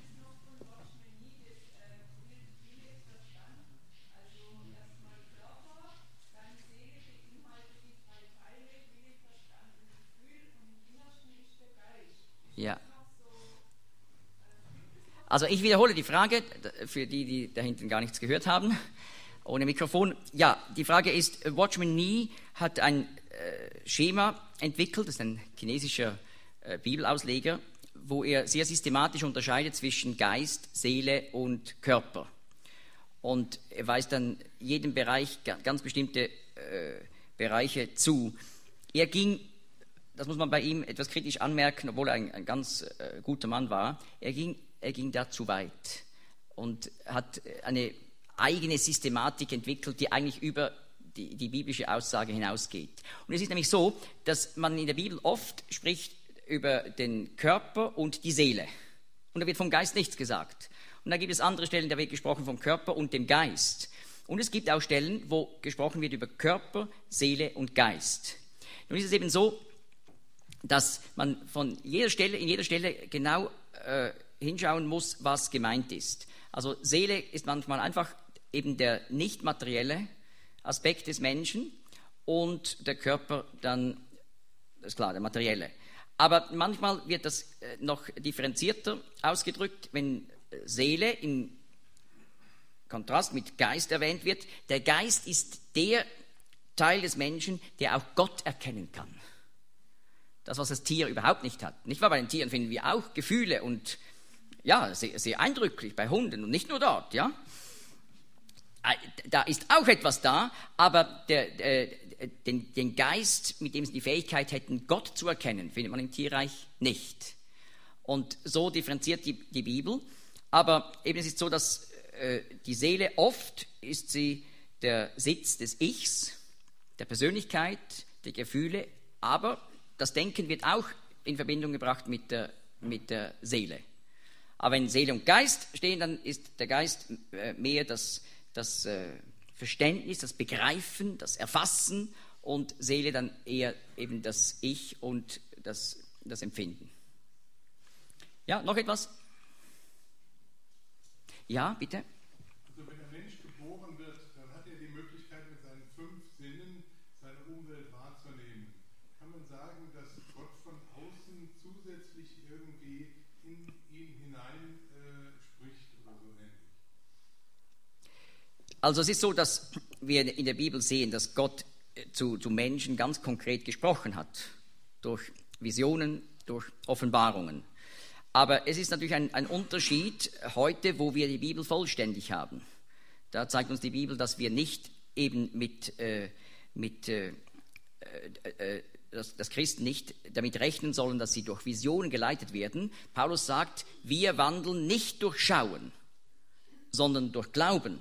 Ja. Also ich wiederhole die Frage, für die, die da hinten gar nichts gehört haben, ohne Mikrofon. Ja, die Frage ist, Watchman Nee hat ein äh, Schema entwickelt, das ist ein chinesischer äh, Bibelausleger, wo er sehr systematisch unterscheidet zwischen Geist, Seele und Körper. Und er weist dann jedem Bereich ganz bestimmte äh, Bereiche zu. Er ging, das muss man bei ihm etwas kritisch anmerken, obwohl er ein, ein ganz äh, guter Mann war, er ging Er ging da zu weit und hat eine eigene Systematik entwickelt, die eigentlich über die, die biblische Aussage hinausgeht. Und es ist nämlich so, dass man in der Bibel oft spricht über den Körper und die Seele. Und da wird vom Geist nichts gesagt. Und da gibt es andere Stellen, da wird gesprochen vom Körper und dem Geist. Und es gibt auch Stellen, wo gesprochen wird über Körper, Seele und Geist. Nun ist es eben so, dass man von jeder Stelle, in jeder Stelle genau äh, hinschauen muss, was gemeint ist. Also Seele ist manchmal einfach eben der nicht materielle Aspekt des Menschen und der Körper dann, das ist klar, der materielle. Aber manchmal wird das noch differenzierter ausgedrückt, wenn Seele im Kontrast mit Geist erwähnt wird. Der Geist ist der Teil des Menschen, der auch Gott erkennen kann. Das, was das Tier überhaupt nicht hat. Nicht wahr? Bei den Tieren finden wir auch Gefühle und ja, sehr, sehr eindrücklich bei Hunden und nicht nur dort, ja. Da ist auch etwas da, aber der, der, den, den Geist, mit dem sie die Fähigkeit hätten, Gott zu erkennen, findet man im Tierreich nicht. Und so differenziert die, die Bibel. Aber eben es ist so, dass äh, die Seele oft ist sie der Sitz des Ichs, der Persönlichkeit, der Gefühle, aber das Denken wird auch in Verbindung gebracht mit der, mit der Seele. Aber wenn Seele und Geist stehen, dann ist der Geist mehr das, das Verständnis, das Begreifen, das Erfassen und Seele dann eher eben das Ich und das, das Empfinden. Ja, noch etwas? Ja, bitte? Also wenn ein Mensch geboren wird, dann hat er die Möglichkeit, mit seinen fünf Sinnen seine Umwelt wahrzunehmen. Kann man sagen, dass Gott von außen zusätzlich irgendwie in ihn hinein äh, spricht oder so ähnlich? Also es ist so, dass wir in der Bibel sehen, dass Gott zu, zu Menschen ganz konkret gesprochen hat. Durch Visionen, durch Offenbarungen. Aber es ist natürlich ein, ein Unterschied heute, wo wir die Bibel vollständig haben. Da zeigt uns die Bibel, dass wir nicht eben mit äh, mit äh, äh, dass, dass Christen nicht damit rechnen sollen, dass sie durch Visionen geleitet werden. Paulus sagt, wir wandeln nicht durch Schauen, sondern durch Glauben.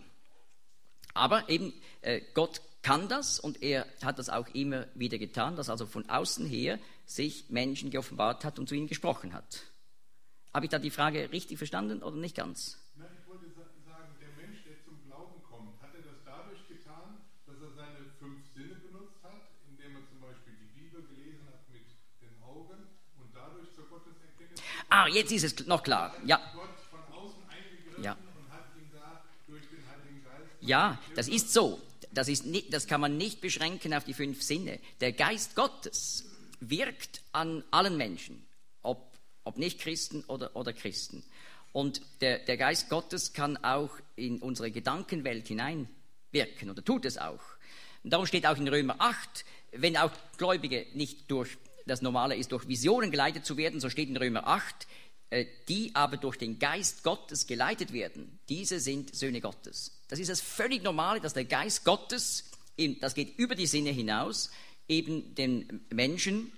Aber eben äh, Gott kann das und er hat das auch immer wieder getan, dass also von außen her sich Menschen geoffenbart hat und zu ihnen gesprochen hat. Habe ich da die Frage richtig verstanden oder nicht ganz? Nein, ich wollte sagen, der Mensch, der zum Glauben kommt, hat er das dadurch getan, dass er seine fünf Sinne benutzt hat, indem er zum Beispiel die Bibel gelesen hat mit den Augen und dadurch zur Gotteserkenntnis... Ah, jetzt ist es noch klar. Ja. Gott von außen eingegriffen Ja. und hat ihm da durch den Heiligen Geist... Ja, das ist so. Das, ist nicht, das kann man nicht beschränken auf die fünf Sinne. Der Geist Gottes wirkt an allen Menschen, ob, ob nicht Christen oder, oder Christen. Und der, der Geist Gottes kann auch in unsere Gedankenwelt hineinwirken oder tut es auch. Und darum steht auch in Römer acht, wenn auch Gläubige nicht durch, das Normale ist, durch Visionen geleitet zu werden, so steht in Römer acht, äh, die aber durch den Geist Gottes geleitet werden, diese sind Söhne Gottes. Das ist das völlig Normale, dass der Geist Gottes, das geht über die Sinne hinaus, eben den Menschen,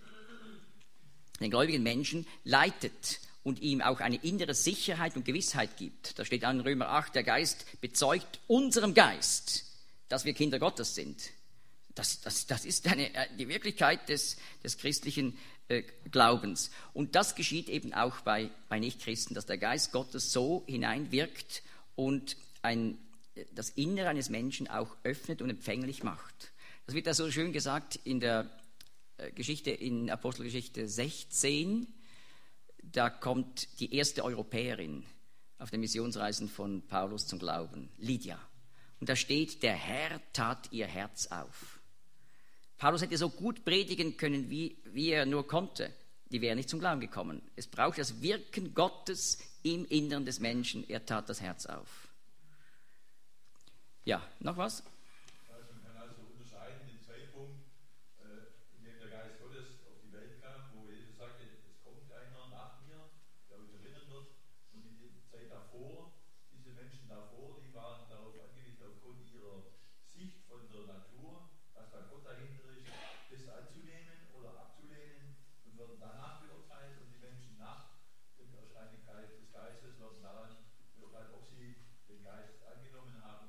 den gläubigen Menschen leitet und ihm auch eine innere Sicherheit und Gewissheit gibt. Da steht an Römer acht, der Geist bezeugt unserem Geist, dass wir Kinder Gottes sind. Das, das, das ist eine, die Wirklichkeit des, des christlichen äh, Glaubens. Und das geschieht eben auch bei, bei Nichtchristen, dass der Geist Gottes so hineinwirkt und ein das Innere eines Menschen auch öffnet und empfänglich macht. Das wird da so schön gesagt in der Geschichte, in Apostelgeschichte sechzehn. Da kommt die erste Europäerin auf den Missionsreisen von Paulus zum Glauben, Lydia. Und da steht, der Herr tat ihr Herz auf. Paulus hätte so gut predigen können, wie, wie er nur konnte. Die wäre nicht zum Glauben gekommen. Es braucht das Wirken Gottes im Inneren des Menschen. Er tat das Herz auf. Ja, noch was? Also man kann also unterscheiden den Zeitpunkt, äh, in dem der Geist Gottes auf die Welt kam, wo Jesus sagte, es kommt einer nach mir, der uns erinnern wird. Und in der Zeit davor, diese Menschen davor, die waren darauf angewiesen, aufgrund ihrer Sicht von der Natur, was da Gott dahinter ist, das anzunehmen oder abzulehnen und werden danach beurteilt. Und die Menschen nach dem Erscheinen des Geistes werden daran beurteilt, ob sie den Geist angenommen haben.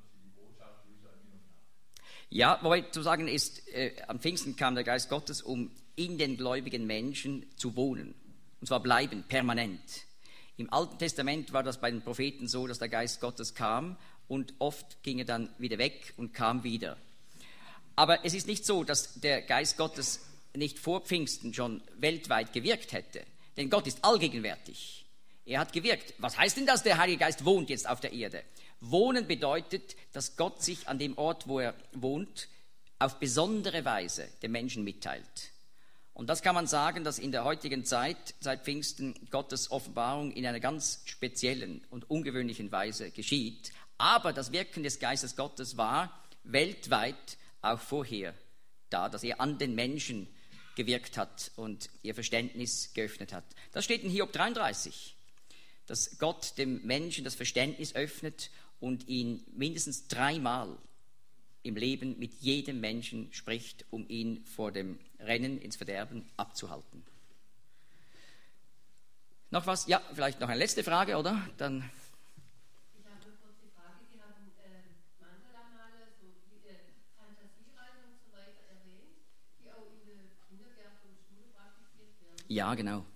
Ja, wobei zu sagen ist, äh, am Pfingsten kam der Geist Gottes, um in den gläubigen Menschen zu wohnen. Und zwar bleiben, permanent. Im Alten Testament war das bei den Propheten so, dass der Geist Gottes kam und oft ging er dann wieder weg und kam wieder. Aber es ist nicht so, dass der Geist Gottes nicht vor Pfingsten schon weltweit gewirkt hätte. Denn Gott ist allgegenwärtig. Er hat gewirkt. Was heißt denn das, der Heilige Geist wohnt jetzt auf der Erde? Wohnen bedeutet, dass Gott sich an dem Ort, wo er wohnt, auf besondere Weise den Menschen mitteilt. Und das kann man sagen, dass in der heutigen Zeit, seit Pfingsten, Gottes Offenbarung in einer ganz speziellen und ungewöhnlichen Weise geschieht. Aber das Wirken des Geistes Gottes war weltweit auch vorher da, dass er an den Menschen gewirkt hat und ihr Verständnis geöffnet hat. Das steht in Hiob dreiunddreißig, dass Gott dem Menschen das Verständnis öffnet und ihn mindestens dreimal im Leben mit jedem Menschen spricht, um ihn vor dem Rennen ins Verderben abzuhalten. Noch was? Ja, vielleicht noch eine letzte Frage, oder? Dann. Ich habe eine kurze Frage. Sie haben äh, Mandala-Maler, so äh, Fantasiereisen und so weiter erwähnt, die auch in der Kindergärten und Schule praktiziert werden. Ja, genau.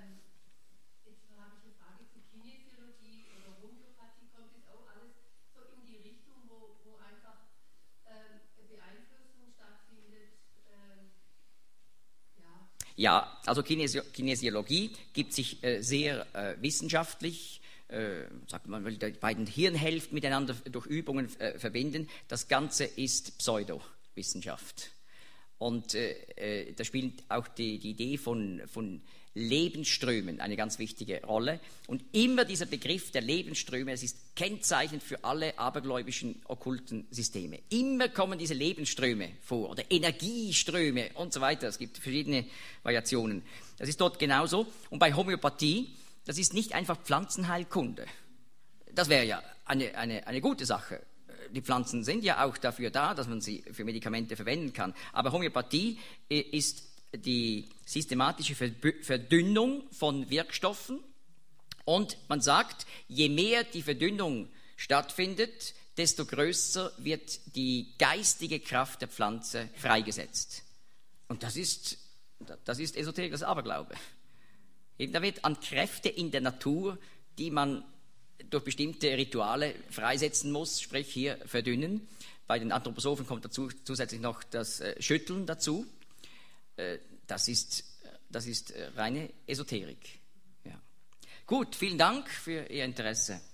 Ja, also Kinesi- Kinesiologie gibt sich äh, sehr äh, wissenschaftlich, äh, sagt man, will die beiden Hirnhälften miteinander durch Übungen äh, verbinden. Das Ganze ist Pseudowissenschaft. Und äh, äh, da spielt auch die, die Idee von, von Lebensströmen eine ganz wichtige Rolle. Und immer dieser Begriff der Lebensströme, es ist kennzeichnend für alle abergläubischen okkulten Systeme. Immer kommen diese Lebensströme vor oder Energieströme und so weiter. Es gibt verschiedene Variationen. Das ist dort genauso. Und bei Homöopathie, das ist nicht einfach Pflanzenheilkunde. Das wäre ja eine, eine, eine gute Sache. die Pflanzen sind ja auch dafür da, dass man sie für Medikamente verwenden kann. Aber Homöopathie äh, ist die systematische Verdünnung von Wirkstoffen. Und man sagt, je mehr die Verdünnung stattfindet, desto größer wird die geistige Kraft der Pflanze freigesetzt. Und das ist, das ist Esoterik, das ist Aberglaube. Eben, da wird an Kräfte in der Natur, die man durch bestimmte Rituale freisetzen muss, sprich hier verdünnen. Bei den Anthroposophen kommt dazu zusätzlich noch das äh, Schütteln dazu. Äh, das ist, das ist äh, reine Esoterik. Ja. Gut, vielen Dank für Ihr Interesse.